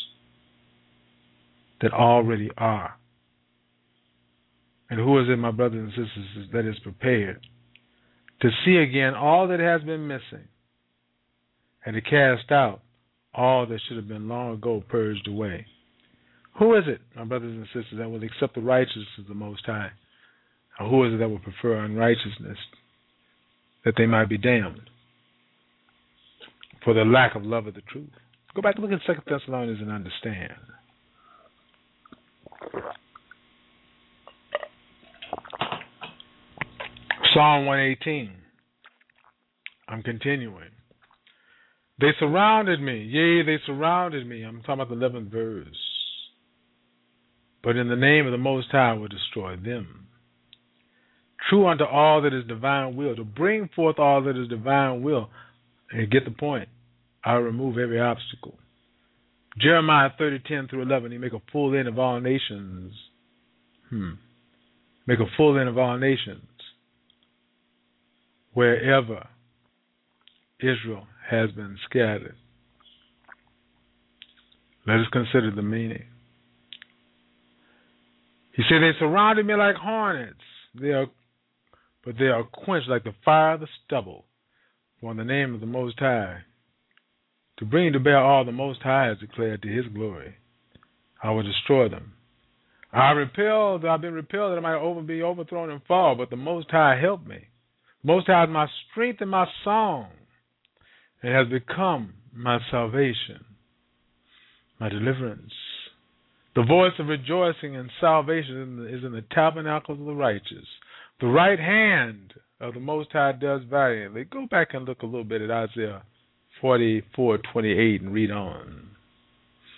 Speaker 2: that already are? And who is it, my brothers and sisters, that is prepared to see again all that has been missing and to cast out all that should have been long ago purged away? Who is it, my brothers and sisters, that will accept the righteousness of the Most High? Or who is it that will prefer unrighteousness, that they might be damned for the lack of love of the truth? Go back and look at 2 Thessalonians and understand. Psalm 118. I'm continuing. They surrounded me. Yea, they surrounded me. I'm talking about the 11th verse. But in the name of the Most High I will destroy them. True unto all that is divine will, to bring forth all that is divine will, and get the point, I'll remove every obstacle. Jeremiah 30:10 through 11, he make a full end of all nations. Make a full end of all nations, wherever Israel has been scattered. Let us consider the meaning. He said, they surrounded me like hornets, but they are quenched like the fire of the stubble. For in the name of the Most High, to bring to bear all the Most High has declared to his glory, I will destroy them. I've been repelled that I might be overthrown and fall, but the Most High helped me. The Most High is my strength and my song, and has become my salvation, my deliverance. The voice of rejoicing and salvation is in the tabernacles of the righteous. The right hand of the Most High does valiantly. Go back and look a little bit at Isaiah 44:28 and read on.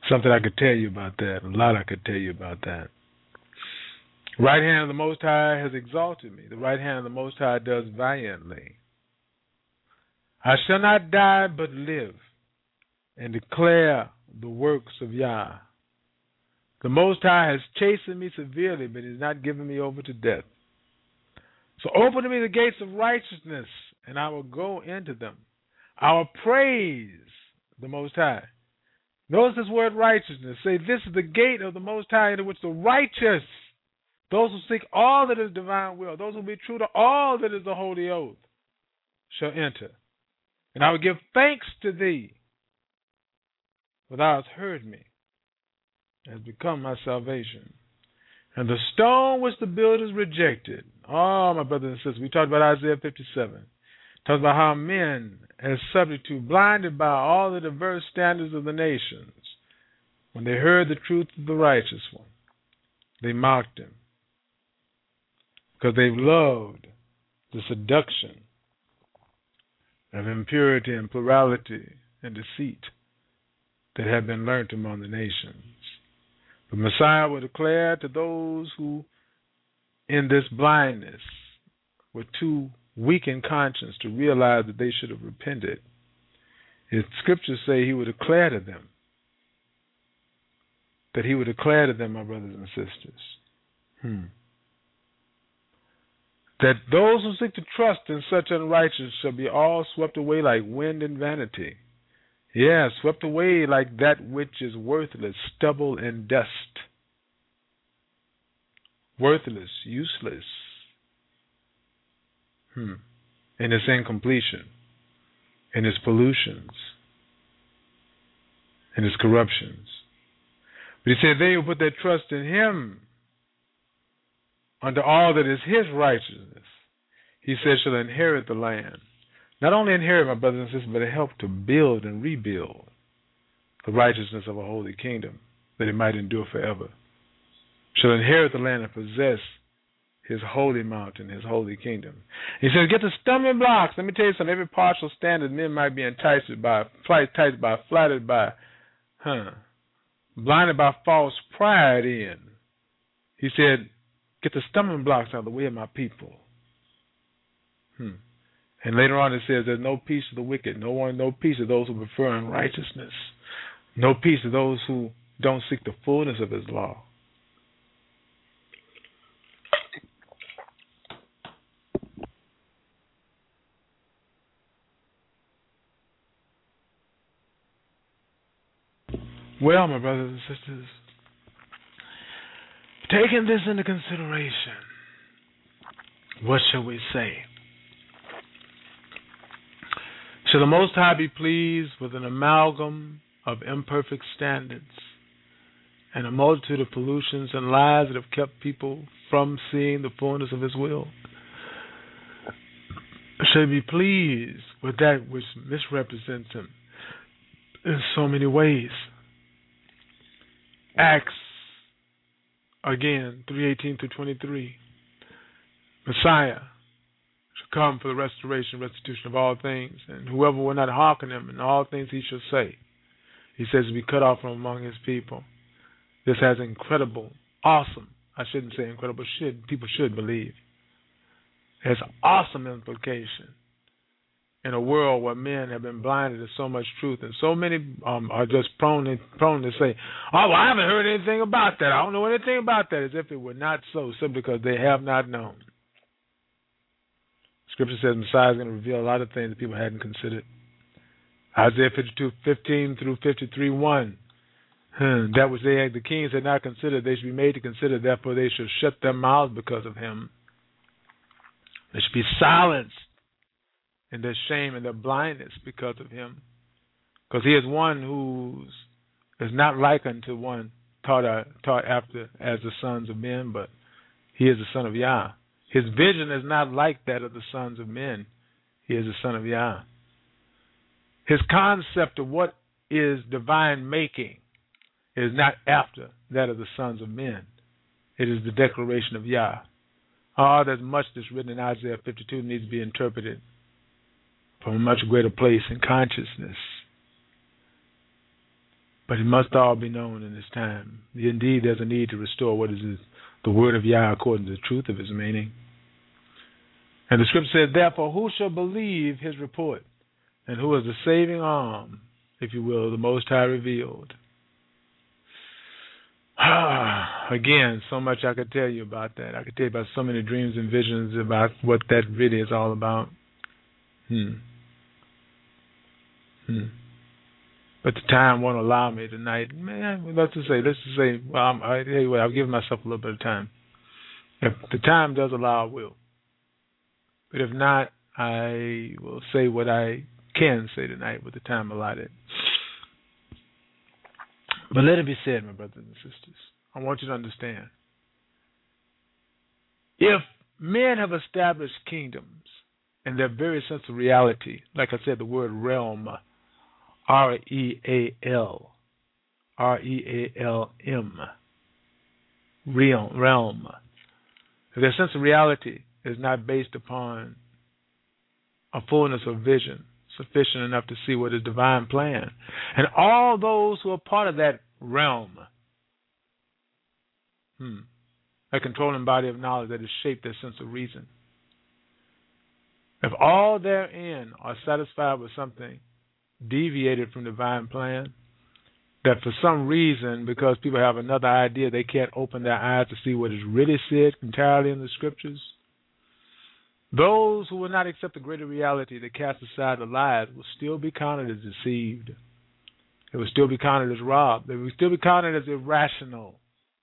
Speaker 2: Something I could tell you about that. A lot I could tell you about that. Right hand of the Most High has exalted me. The right hand of the Most High does valiantly. I shall not die but live and declare the works of Yah. The Most High has chastened me severely, but He's not given me over to death. So open to me the gates of righteousness, and I will go into them. I will praise the Most High. Notice this word righteousness. Say, this is the gate of the Most High into which the righteous, those who seek all that is divine will, those who be true to all that is the holy oath, shall enter. And I will give thanks to thee, for thou hast heard me, and hast become my salvation. And the stone which the builders rejected. Oh, my brothers and sisters, we talked about Isaiah 57. Talks about how men, as subject to, blinded by all the diverse standards of the nations, when they heard the truth of the righteous one, they mocked him, because they loved the seduction of impurity and plurality and deceit that had been learnt among the nations. The Messiah will declare to those who, in this blindness, were too weak in conscience to realize that they should have repented. His scriptures say He would declare to them, my brothers and sisters, that those who seek to trust in such unrighteousness shall be all swept away like wind and vanity. Yeah, swept away like that which is worthless, stubble and dust. Worthless, useless. In its incompletion, in its pollutions, in its corruptions. But He said, they who put their trust in Him under all that is His righteousness, He said, shall inherit the land. Not only inherit, my brothers and sisters, but help to build and rebuild the righteousness of a holy kingdom, that it might endure forever. Shall inherit the land and possess His holy mountain, His holy kingdom. He says, get the stumbling blocks. Let me tell you something. Every partial standard men might be enticed by, flattered by, blinded by false pride in. He said, get the stumbling blocks out of the way of my people. And later on it says, there's no peace to the wicked, no peace to those who prefer unrighteousness, no peace to those who don't seek the fullness of His law. Well, my brothers and sisters, taking this into consideration, what shall we say? Shall the Most High be pleased with an amalgam of imperfect standards and a multitude of pollutions and lies that have kept people from seeing the fullness of His will? Shall He be pleased with that which misrepresents Him in so many ways? Acts, again, 3:18 through 23. Messiah shall come for the restitution of all things, and whoever will not hearken Him, in all things He shall say. He says to be cut off from among His people. This has incredible, awesome, I shouldn't say incredible, people should believe. It has awesome implication in a world where men have been blinded to so much truth, and so many are just prone to say, oh, well, I haven't heard anything about that. I don't know anything about that, as if it were not so, simply because they have not known. Scripture says Messiah is going to reveal a lot of things that people hadn't considered. Isaiah 52:15 through 53:1. That which the kings had not considered, they should be made to consider. Therefore, they should shut their mouths because of Him. They should be silenced in their shame and their blindness because of Him. Because He is one who is not like unto one taught after as the sons of men, but He is the Son of Yah. His vision is not like that of the sons of men. He is the Son of Yah. His concept of what is divine making is not after that of the sons of men. It is the declaration of Yah. There's much that's written in Isaiah 52 that needs to be interpreted from a much greater place in consciousness. But it must all be known in this time. Indeed, there's a need to restore what is the word of Yah according to the truth of his meaning. And the scripture says, therefore, who shall believe his report? And who is the saving arm, if you will, the Most High revealed? Again, so much I could tell you about that. I could tell you about so many dreams and visions about what that really is all about. But the time won't allow me tonight. Man, let's just say, well, anyway, I'll give myself a little bit of time. If the time does allow, I will. But if not, I will say what I can say tonight with the time allotted. But let it be said, my brothers and sisters, I want you to understand. If men have established kingdoms in their very sense of reality, like I said, the word realm, R-E-A-L, R-E-A-L-M, realm. If their sense of reality is not based upon a fullness of vision sufficient enough to see what is divine plan, and all those who are part of that realm, a controlling body of knowledge that has shaped their sense of reason, if all therein are satisfied with something deviated from divine plan, that for some reason, because people have another idea, they can't open their eyes to see what is really said entirely in the scriptures, those who will not accept the greater reality that casts aside the lies will still be counted as deceived. They will still be counted as robbed. They will still be counted as irrational.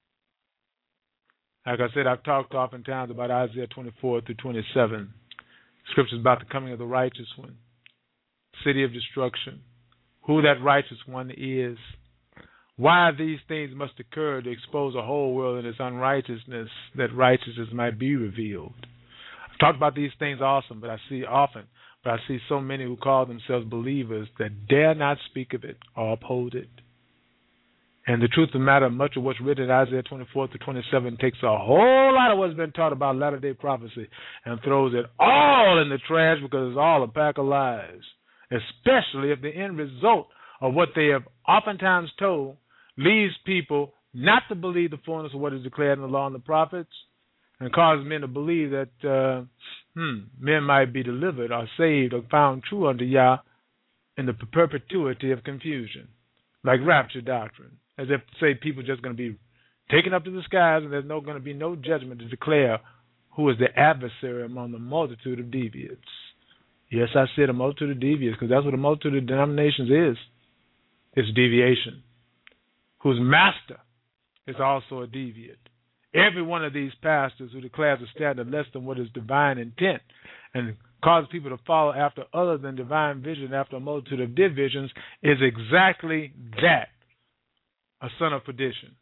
Speaker 2: Like I said, I've talked oftentimes about Isaiah 24 through 27. Scriptures about the coming of the righteous one, city of destruction, who that righteous one is, why these things must occur to expose the whole world in its unrighteousness, that righteousness might be revealed. I've talked about these things often, but I see so many who call themselves believers that dare not speak of it or uphold it. And the truth of the matter, much of what's written in Isaiah 24 to 27 takes a whole lot of what's been taught about latter-day prophecy and throws it all in the trash because it's all a pack of lies, especially if the end result of what they have oftentimes told leads people not to believe the fullness of what is declared in the law and the prophets, and causes men to believe that men might be delivered or saved or found true unto Yah in the perpetuity of confusion, like rapture doctrine, as if to say people are just going to be taken up to the skies and there's going to be no judgment to declare who is the adversary among the multitude of deviates. Yes, I said a multitude of deviates because that's what a multitude of denominations is. It's deviation, whose master is also a deviate. Every one of these pastors who declares a standard less than what is divine intent and causes people to follow after other than divine vision, after a multitude of divisions, is exactly that, a son of perdition.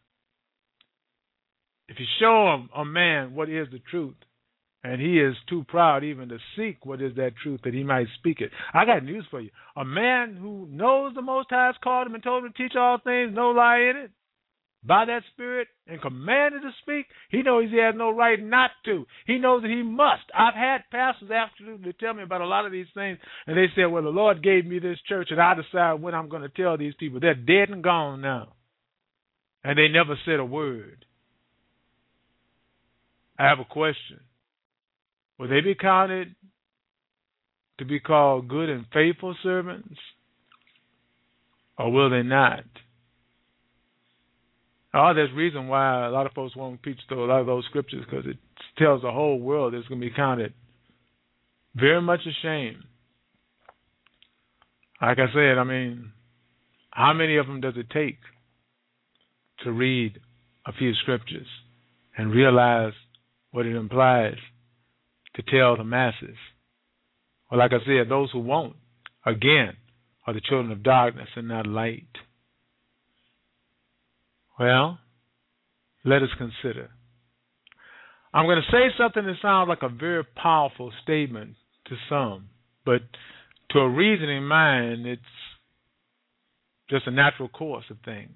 Speaker 2: If you show a man what is the truth, and he is too proud even to seek what is that truth that he might speak it, I got news for you. A man who knows the Most High has called him and told him to teach all things, no lie in it, by that Spirit, and commanded to speak, he knows he has no right not to. He knows that he must. I've had pastors absolutely tell me about a lot of these things, and they said, well, the Lord gave me this church, and I decide when I'm going to tell these people. They're dead and gone now, and they never said a word. I have a question. Will they be counted to be called good and faithful servants, or will they not? There's reason why a lot of folks won't preach to a lot of those scriptures, because it tells the whole world it's going to be counted very much ashamed. Like I said, how many of them does it take to read a few scriptures and realize what it implies to tell the masses? Well, like I said, those who won't, again, are the children of darkness and not light. Well, let us consider. I'm going to say something that sounds like a very powerful statement to some, but to a reasoning mind, it's just a natural course of things.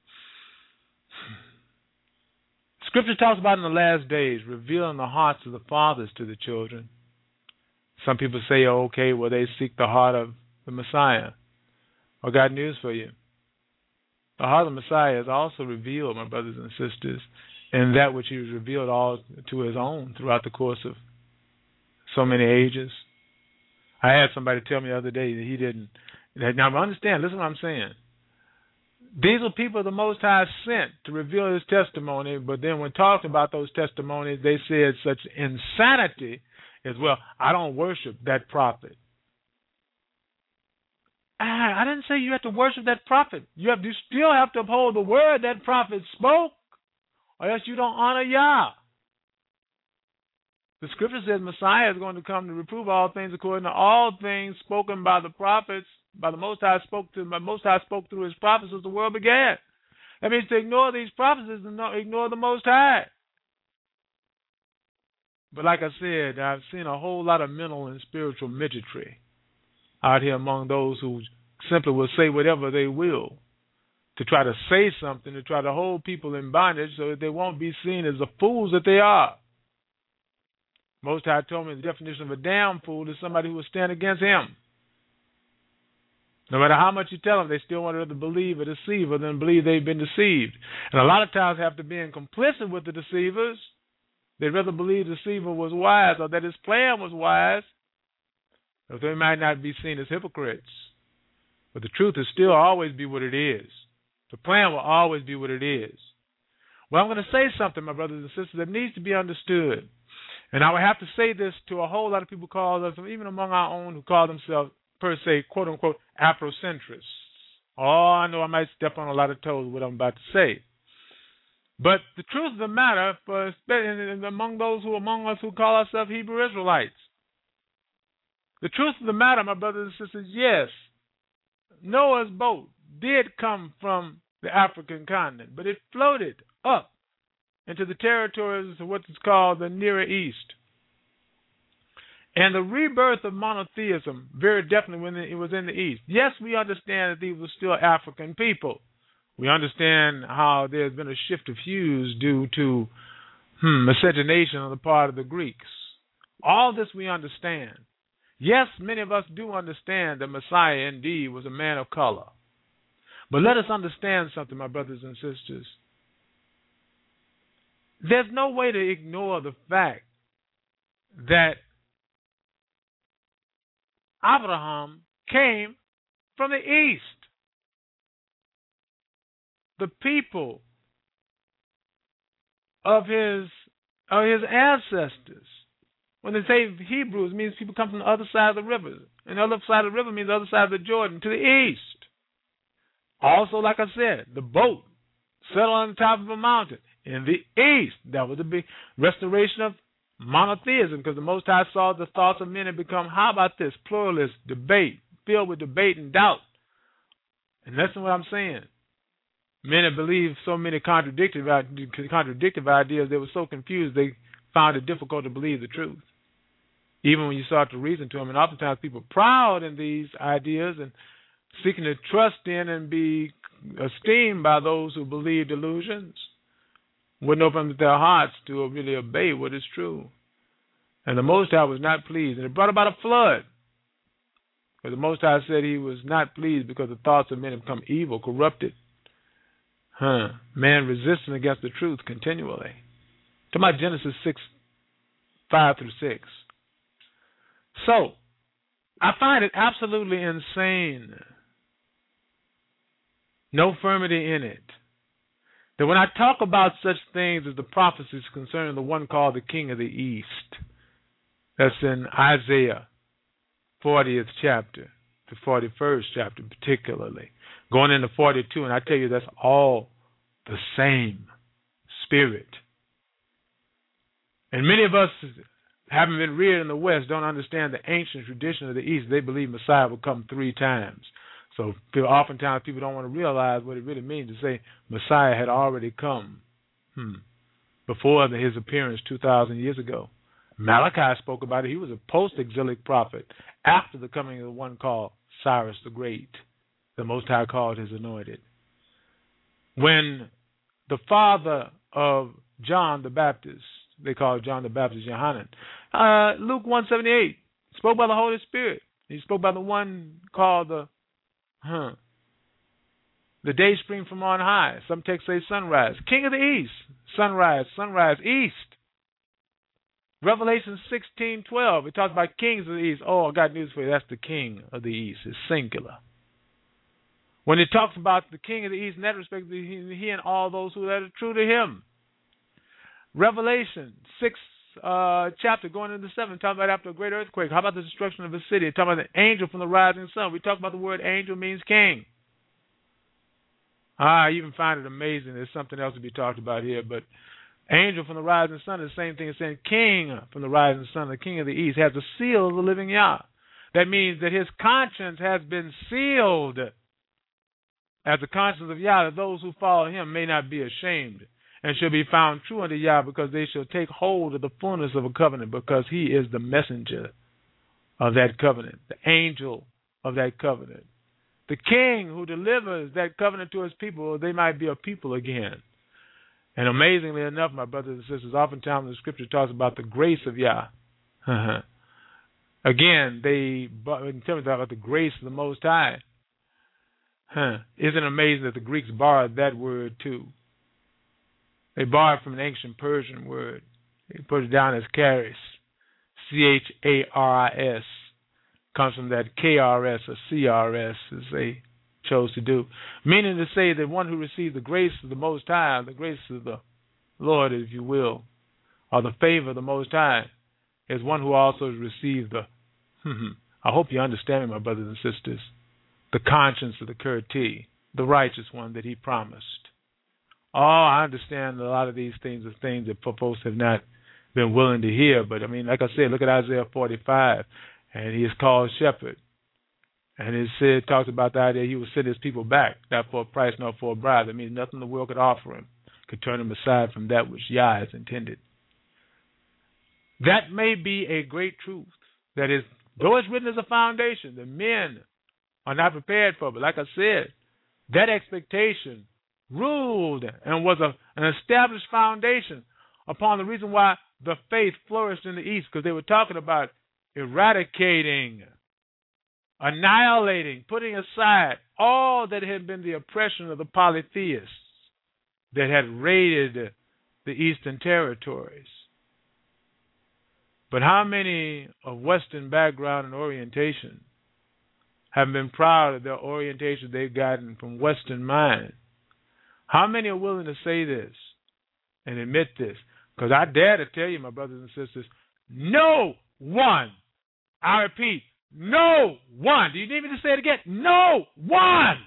Speaker 2: Scripture talks about in the last days revealing the hearts of the fathers to the children. Some people say, okay, well, they seek the heart of the Messiah. I got news for you. The heart of the Messiah is also revealed, my brothers and sisters, in that which he was revealed all to his own throughout the course of so many ages. I had somebody tell me the other day that he didn't. Now, understand, listen to what I'm saying. These are people the Most High sent to reveal his testimony, but then when talking about those testimonies, they said such insanity as, well, I don't worship that prophet. I didn't say you have to worship that prophet. You still have to uphold the word that prophet spoke, or else you don't honor Yah. The scripture says Messiah is going to come to reprove all things according to all things spoken by the prophets, by the Most High spoke through his prophets as the world began. That means to ignore these prophecies and ignore the Most High. But like I said, I've seen a whole lot of mental and spiritual midgetry out here among those who simply will say whatever they will to try to say something, to try to hold people in bondage so that they won't be seen as the fools that they are. Most High told me the definition of a damn fool is somebody who will stand against him. No matter how much you tell them, they still want to rather believe a deceiver than believe they've been deceived. And a lot of times after being complicit with the deceivers, they'd rather believe the deceiver was wise or that his plan was wise, but they might not be seen as hypocrites. But the truth will still always be what it is. The plan will always be what it is. Well, I'm going to say something, my brothers and sisters, that needs to be understood. And I would have to say this to a whole lot of people call us, even among our own, who call themselves, per se, quote-unquote, Afrocentrists. Oh, I know I might step on a lot of toes with what I'm about to say. But the truth of the matter, among those among us who call ourselves Hebrew Israelites, the truth of the matter, my brothers and sisters, yes, Noah's boat did come from the African continent, but it floated up into the territories of what is called the Near East. And the rebirth of monotheism, very definitely when it was in the East. Yes, we understand that these were still African people. We understand how there's been a shift of hues due to miscegenation on the part of the Greeks. All this we understand. Yes, many of us do understand that Messiah indeed was a man of color. But let us understand something, my brothers and sisters. There's no way to ignore the fact that Abraham came from the East. The people of his ancestors. When they say Hebrews, it means people come from the other side of the river. And the other side of the river means the other side of the Jordan, to the east. Also, like I said, the boat settled on the top of a mountain in the east. That was the big restoration of monotheism, because the Most High saw the thoughts of men had become, how about this, pluralist debate, filled with debate and doubt. And listen to what I'm saying. Men had believed so many contradictory ideas, they were so confused they found it difficult to believe the truth, even when you start to reason to them. And oftentimes people proud in these ideas and seeking to trust in and be esteemed by those who believe delusions wouldn't open up their hearts to really obey what is true. And the Most High was not pleased. And it brought about a flood. But the Most High said he was not pleased because the thoughts of men have become evil, corrupted. Man resisting against the truth continually. To my Genesis 6:5-6. So, I find it absolutely insane, no firmity in it, that when I talk about such things as the prophecies concerning the one called the King of the East, that's in Isaiah 40th chapter to 41st chapter particularly, going into 42, and I tell you that's all the same spirit. And many of us, having been reared in the West, don't understand the ancient tradition of the East. They believe Messiah will come 3 times. So oftentimes people don't want to realize what it really means to say Messiah had already come before his appearance 2,000 years ago. Malachi spoke about it. He was a post-exilic prophet after the coming of the one called Cyrus the Great, the Most High called his anointed. When the father of John the Baptist, they called John the Baptist Yohanan, Luke 1:78, spoke by the Holy Spirit. He spoke by the one called the The day spring from on high. Some texts say sunrise. King of the east. Sunrise, sunrise, east. Revelation 16:12. It talks about kings of the east. Oh, I got news for you. That's the king of the east. It's singular. When it talks about the king of the east, in that respect, he and all those who are true to him. Revelation 6 chapter going into 7, talking about after a great earthquake. How about the destruction of a city? Talking about the angel from the rising sun. We talk about the word angel means king. I even find it amazing. There's something else to be talked about here, but angel from the rising sun is the same thing as saying king from the rising sun. The king of the east has the seal of the living Yah. That means that his conscience has been sealed as the conscience of Yah, that those who follow him may not be ashamed and shall be found true unto Yah, because they shall take hold of the fullness of a covenant, because he is the messenger of that covenant, the angel of that covenant. The king who delivers that covenant to his people, they might be a people again. And amazingly enough, my brothers and sisters, oftentimes the scripture talks about the grace of Yah. Again, they tell me about the grace of the Most High. Isn't it amazing that the Greeks borrowed that word too? They borrowed from an ancient Persian word. They put it down as charis, charis. Comes from that KRS or CRS, as they chose to do, meaning to say that one who receives the grace of the Most High, the grace of the Lord, if you will, or the favor of the Most High, is one who also receives the, I hope you understand me, my brothers and sisters, the conscience of the Kurti, the righteous one that he promised. Oh, I understand a lot of these things are things that folks have not been willing to hear, but I mean, like I said, look at Isaiah 45. And he is called shepherd. And it talks about the idea he will send his people back, not for a price nor for a bribe. That means nothing the world could offer him could turn him aside from that which Yah has intended. That may be a great truth. That is, though it's written as a foundation, the men are not prepared for it. But like I said, that expectation ruled and was an established foundation upon the reason why the faith flourished in the East, because they were talking about eradicating, annihilating, putting aside all that had been the oppression of the polytheists that had raided the eastern territories. But how many of Western background and orientation have been proud of their orientation they've gotten from Western mind? How many are willing to say this and admit this? Because I dare to tell you, my brothers and sisters, no one, I repeat, no one. Do you need me to say it again? No one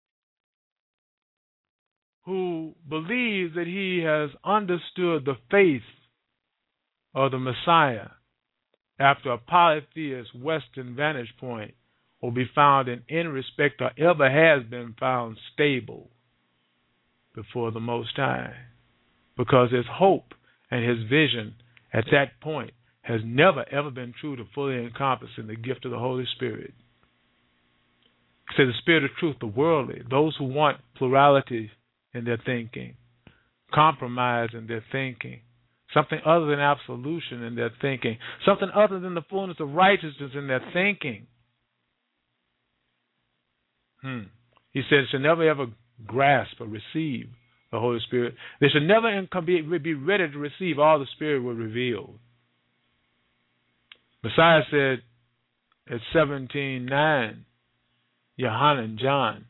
Speaker 2: who believes that he has understood the faith of the Messiah after a polytheist Western vantage point will be found in any respect or ever has been found stable before the Most High. Because his hope and his vision at that point has never, ever been true to fully encompassing the gift of the Holy Spirit. It says the Spirit of truth, the worldly, those who want plurality in their thinking, compromise in their thinking, something other than absolution in their thinking, something other than the fullness of righteousness in their thinking. He says, should never ever grasp or receive the Holy Spirit. They should never be ready to receive all the Spirit will reveal. Messiah said at 17:9, Yohanan, John,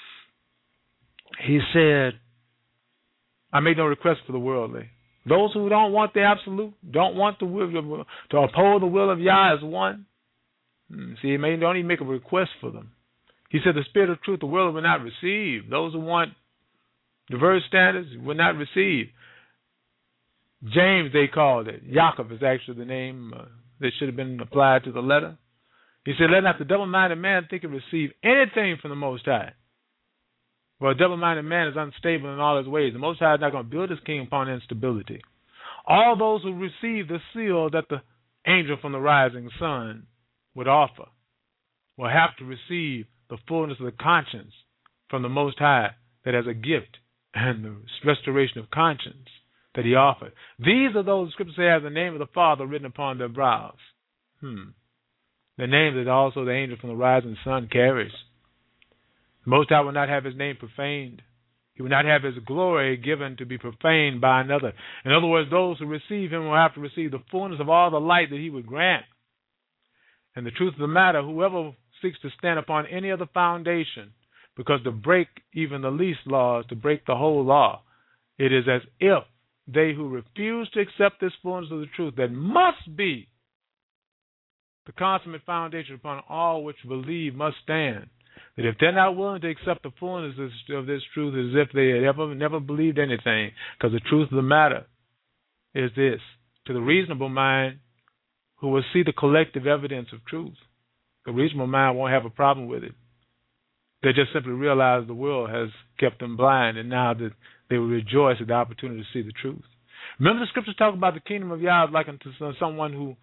Speaker 2: he said, I make no request for the worldly. Those who don't want the absolute, don't want the will to uphold the will of Yah as one. See, he don't even make a request for them. He said the Spirit of truth the world will not receive. Those who want diverse standards will not receive. James, they called it. Yaakov is actually the name that should have been applied to the letter. He said, let not the double-minded man think of receive anything from the Most High. Well, a double-minded man is unstable in all his ways. The Most High is not going to build his kingdom upon instability. All those who receive the seal that the angel from the rising sun would offer will have to receive the fullness of the conscience from the Most High that as a gift and the restoration of conscience that he offered. These are those scriptures say have the name of the Father written upon their brows. The name that also the angel from the rising sun carries. The Most High will not have his name profaned. He will not have his glory given to be profaned by another. In other words, those who receive him will have to receive the fullness of all the light that he would grant. And the truth of the matter, whoever seeks to stand upon any other foundation, because to break even the least law is to break the whole law, it is as if they who refuse to accept this fullness of the truth that must be the consummate foundation upon all which believe must stand, that if they're not willing to accept the fullness of this truth as if they had never believed anything, because the truth of the matter is this: to the reasonable mind who will see the collective evidence of truth, the reasonable mind won't have a problem with it. They just simply realize the world has kept them blind, and now that they will rejoice at the opportunity to see the truth. Remember, the scriptures talk about the kingdom of Yah like unto someone who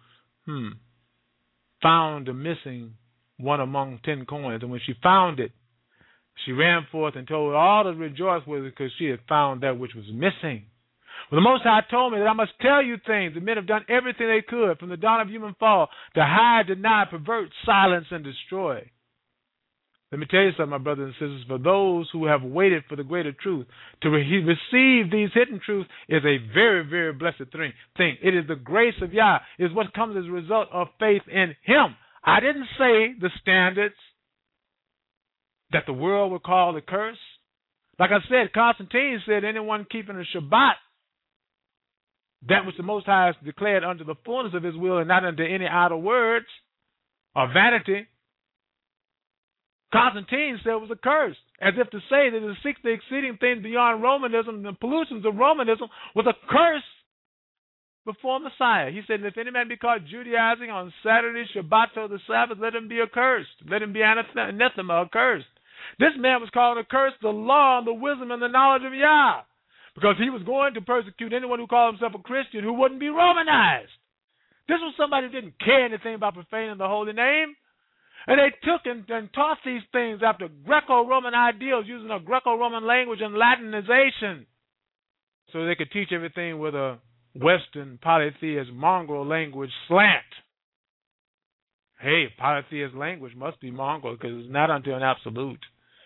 Speaker 2: found a missing one among 10 coins, and when she found it, she ran forth and told all to rejoice with it because she had found that which was missing. Well, the Most High told me that I must tell you things. The men have done everything they could from the dawn of human fall to hide, deny, pervert, silence, and destroy. Let me tell you something, my brothers and sisters. For those who have waited for the greater truth, to receive these hidden truths is a very, very blessed thing. It is the grace of Yah. It is what comes as a result of faith in Him. I didn't say the standards that the world would call a curse. Like I said, Constantine said anyone keeping a Shabbat, that which the Most High has declared unto the fullness of His will and not unto any idle words or vanity, Constantine said it was a curse, as if to say that the 60 exceeding things beyond Romanism and the pollutions of Romanism was a curse before Messiah. He said, if any man be caught Judaizing on Saturday, Shabbat, or the Sabbath, let him be accursed. Let him be anathema, accursed. This man was called accursed, the law and the wisdom and the knowledge of Yah, because he was going to persecute anyone who called himself a Christian who wouldn't be Romanized. This was somebody who didn't care anything about profaning the holy name. And they took and taught these things after Greco-Roman ideals, using a Greco-Roman language and Latinization, so they could teach everything with a Western polytheist mongrel language slant. Hey, polytheist language must be mongrel because it's not unto an absolute.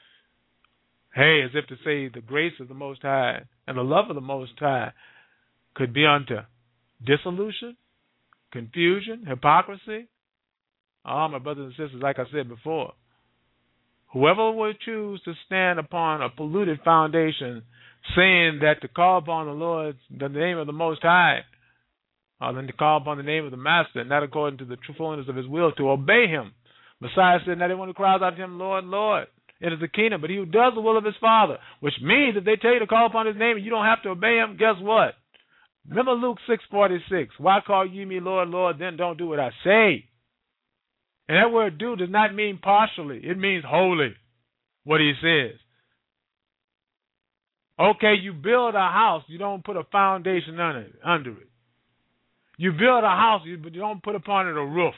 Speaker 2: Hey, as if to say the grace of the Most High and the love of the Most High could be unto dissolution, confusion, hypocrisy. Oh, my brothers and sisters, like I said before, whoever would choose to stand upon a polluted foundation, saying that to call upon the name of the Most High, or then to call upon the name of the Master, not according to the true fullness of His will, to obey Him. Messiah said, not everyone who cries out to Him, Lord, Lord, enters the kingdom, but he who does the will of His Father, which means if they tell you to call upon His name and you don't have to obey Him, guess what? Remember Luke 6:46, why call ye me Lord, Lord, then don't do what I say? And that word do does not mean partially. It means wholly, what He says. Okay, you build a house, you don't put a foundation under it. You build a house, but you don't put upon it a roof.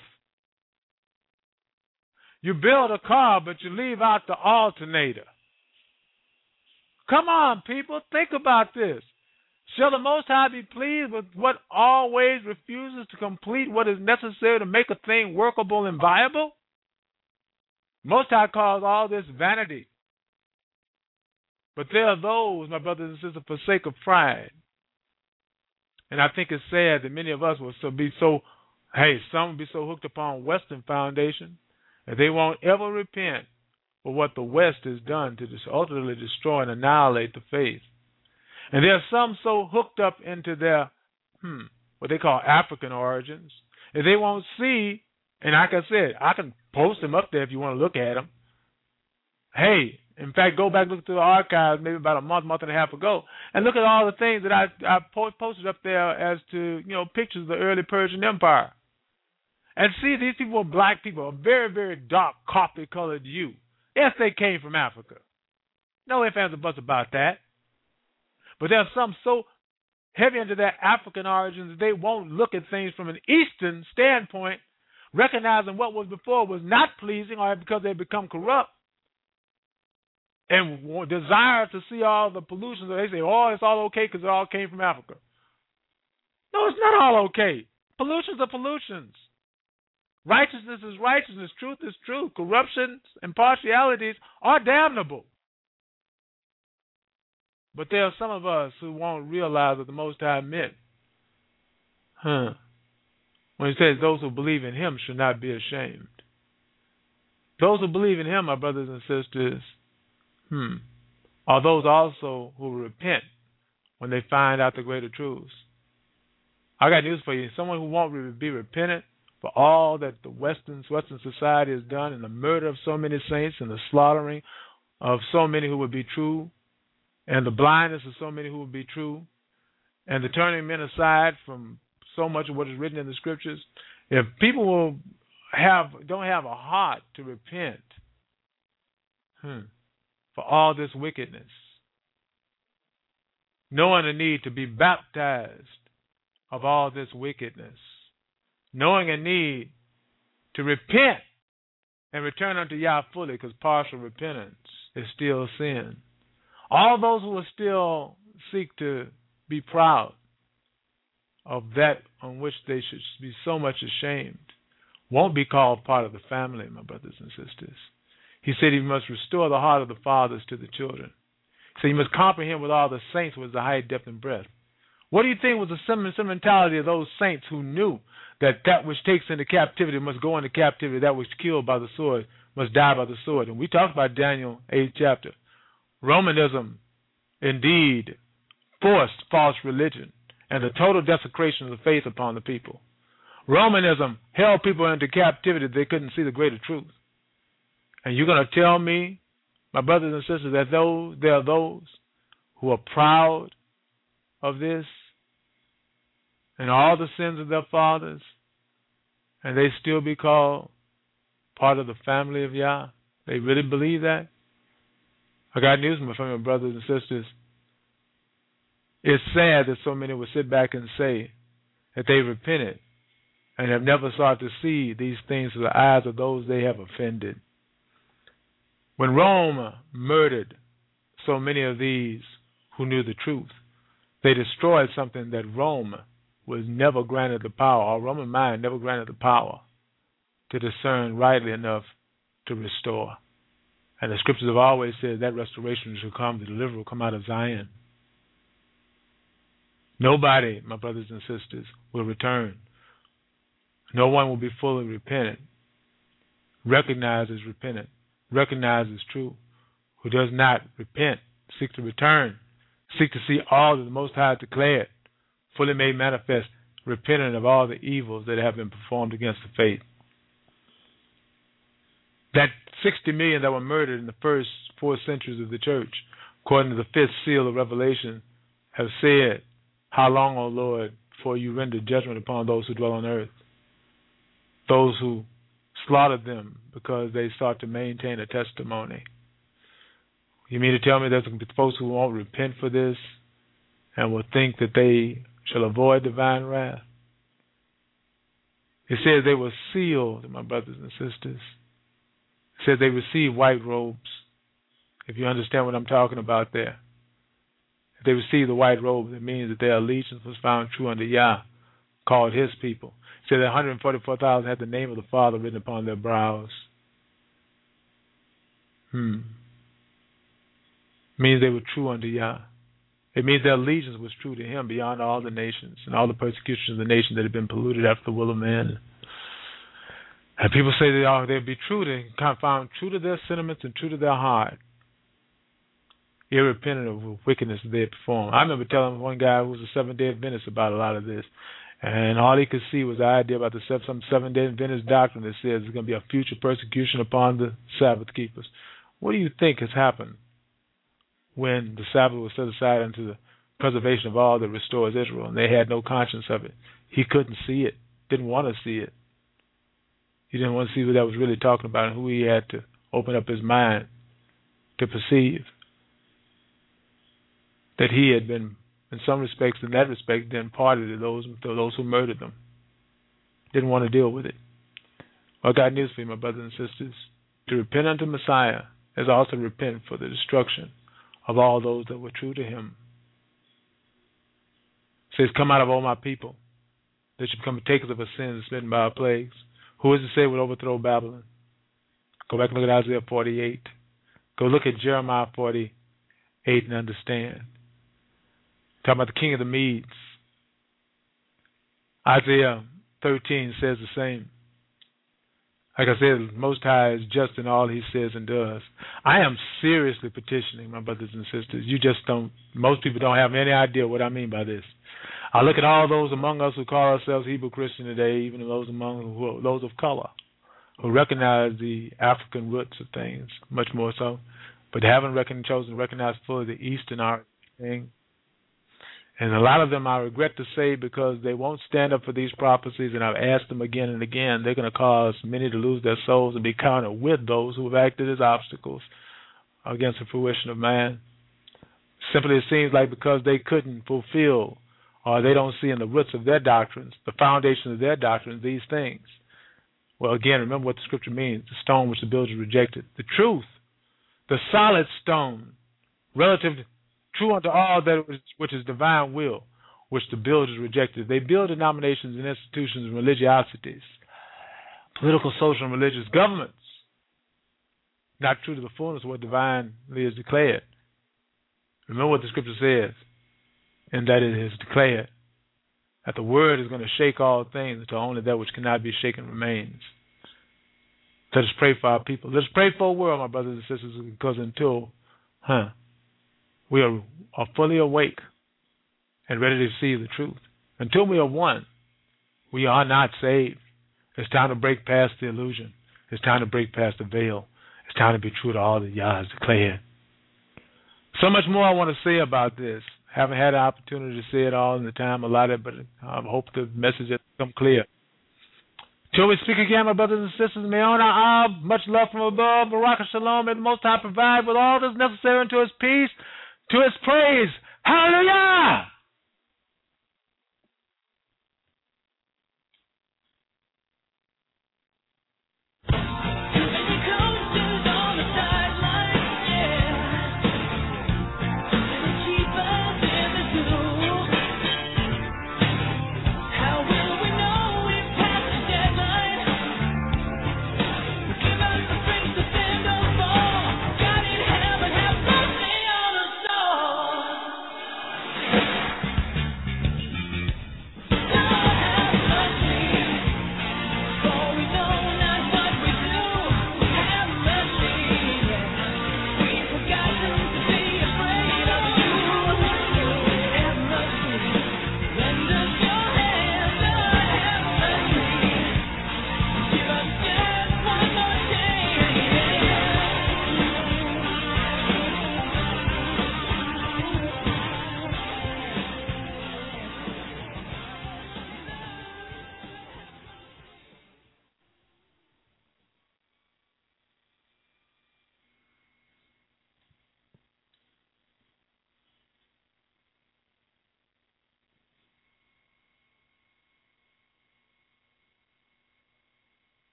Speaker 2: You build a car, but you leave out the alternator. Come on, people, think about this. Shall the Most High be pleased with what always refuses to complete what is necessary to make a thing workable and viable? Most High calls all this vanity. But there are those, my brothers and sisters, for sake of pride. And I think it's sad that many of us will some will be so hooked upon Western foundation that they won't ever repent for what the West has done to ultimately destroy and annihilate the faith. And there are some so hooked up into their, what they call African origins, that they won't see, and like I said, I can post them up there if you want to look at them. Hey, in fact, go back and look through the archives maybe about a month and a half ago, and look at all the things that I posted up there as to, pictures of the early Persian Empire. And see, these people were black people, a very, very dark, coffee-colored hue. Yes, they came from Africa. No ifs, ands, or buts about that. But there are some so heavy into their African origins that they won't look at things from an Eastern standpoint, recognizing what was before was not pleasing or because they become corrupt, and desire to see all the pollutions. They say, oh, it's all okay because it all came from Africa. No, it's not all okay. Pollutions are pollutions. Righteousness is righteousness. Truth is truth. Corruptions and partialities are damnable. But there are some of us who won't realize what the Most High meant. When he says those who believe in him should not be ashamed. Those who believe in him, my brothers and sisters, are those also who repent when they find out the greater truths. I got news for you. Someone who won't be repentant for all that the Western society has done, and the murder of so many saints, and the slaughtering of so many who would be true, and the blindness of so many who would be true, and the turning men aside from so much of what is written in the scriptures. If people don't have a heart to repent for all this wickedness, knowing the need to be baptized of all this wickedness, knowing a need to repent and return unto Yah fully, because partial repentance is still sin. All those who will still seek to be proud of that on which they should be so much ashamed won't be called part of the family, my brothers and sisters. He said he must restore the heart of the fathers to the children. He said you must comprehend with all the saints was the height, depth, and breadth. What do you think was the sentimentality of those saints who knew that which takes into captivity must go into captivity, that which killed by the sword must die by the sword? And we talked about Daniel 8th chapter. Romanism indeed forced false religion and the total desecration of the faith upon the people. Romanism held people into captivity. They couldn't see the greater truth. And you're going to tell me, my brothers and sisters, that there are those who are proud of this and all the sins of their fathers, and they still be called part of the family of Yah? They really believe that? I got news from my brothers and sisters. It's sad that so many will sit back and say that they repented and have never sought to see these things through the eyes of those they have offended. When Rome murdered so many of these who knew the truth, they destroyed something that Rome was never granted the power, or Roman mind never granted the power to discern rightly enough to restore. And the scriptures have always said that restoration shall come, the deliverer will come out of Zion. Nobody, my brothers and sisters, will return. No one will be fully repentant, recognized as repentant, recognized as true, who does not repent, seek to return, seek to see all that the Most High declared, fully made manifest, repentant of all the evils that have been performed against the faith. That 60 million that were murdered in the first 4 centuries of the church, according to the 5th seal of Revelation, have said, how long, O Lord, before you render judgment upon those who dwell on earth? Those who slaughtered them because they sought to maintain a testimony. You mean to tell me there's folks who won't repent for this and will think that they shall avoid divine wrath? It says they were sealed, my brothers and sisters. It says they received white robes, if you understand what I'm talking about there. If they received the white robes, it means that their allegiance was found true unto Yah, called his people. It said that 144,000 had the name of the Father written upon their brows. Means they were true unto Yah. It means their allegiance was true to him beyond all the nations and all the persecutions of the nations that had been polluted after the will of man. And people say they'd be true, they found true to their sentiments and true to their heart, irrepentant of wickedness that they had performed. I remember telling one guy who was a Seventh-day Adventist about a lot of this, and all he could see was the idea about some Seventh-day Adventist doctrine that says there's going to be a future persecution upon the Sabbath keepers. What do you think has happened when the Sabbath was set aside unto the preservation of all that restores Israel, and they had no conscience of it? He couldn't see it, didn't want to see it. He didn't want to see what that was really talking about and who he had to open up his mind to perceive that he had been, in some respects, in that respect, then party to those who murdered them. Didn't want to deal with it. Well, I got news for you, my brothers and sisters. To repent unto Messiah is also to repent for the destruction of all those that were true to him. It says, come out of all my people. They should become takers of our sins, smitten by our plagues. Who is to say would overthrow Babylon? Go back and look at Isaiah 48. Go look at Jeremiah 48 and understand. Talking about the king of the Medes. Isaiah 13 says the same. Like I said, Most High is just in all he says and does. I am seriously petitioning, my brothers and sisters. Most people don't have any idea what I mean by this. I look at all those among us who call ourselves Hebrew Christian today, even those those of color, who recognize the African roots of things, much more so, but they haven't chosen to recognize fully the Eastern art thing. And a lot of them, I regret to say, because they won't stand up for these prophecies, and I've asked them again and again, they're going to cause many to lose their souls and be counted with those who have acted as obstacles against the fruition of man. Simply, it seems like because they couldn't fulfill, or they don't see in the roots of their doctrines, the foundation of their doctrines, these things. Well, again, remember what the scripture means: the stone which the builders rejected. The truth, the solid stone, relative to true unto all that which is divine will, which the builders rejected. They build denominations and institutions and religiosities, political, social, and religious governments, not true to the fullness of what divinely is declared. Remember what the scripture says, and that it is declared that the word is going to shake all things until only that which cannot be shaken remains. Let us pray for our people. Let us pray for a world, my brothers and sisters, because until we are fully awake and ready to see the truth, until we are one, we are not saved. It's time to break past the illusion. It's time to break past the veil. It's time to be true to all that Yah has declared. So much more I want to say about this. Haven't had an opportunity to say it all in the time allotted, but I hope the message has become clear. Till we speak again, my brothers and sisters, may on our much love from above, Barak Shalom, may the Most High provide with all that's necessary unto his peace, to his praise. Hallelujah!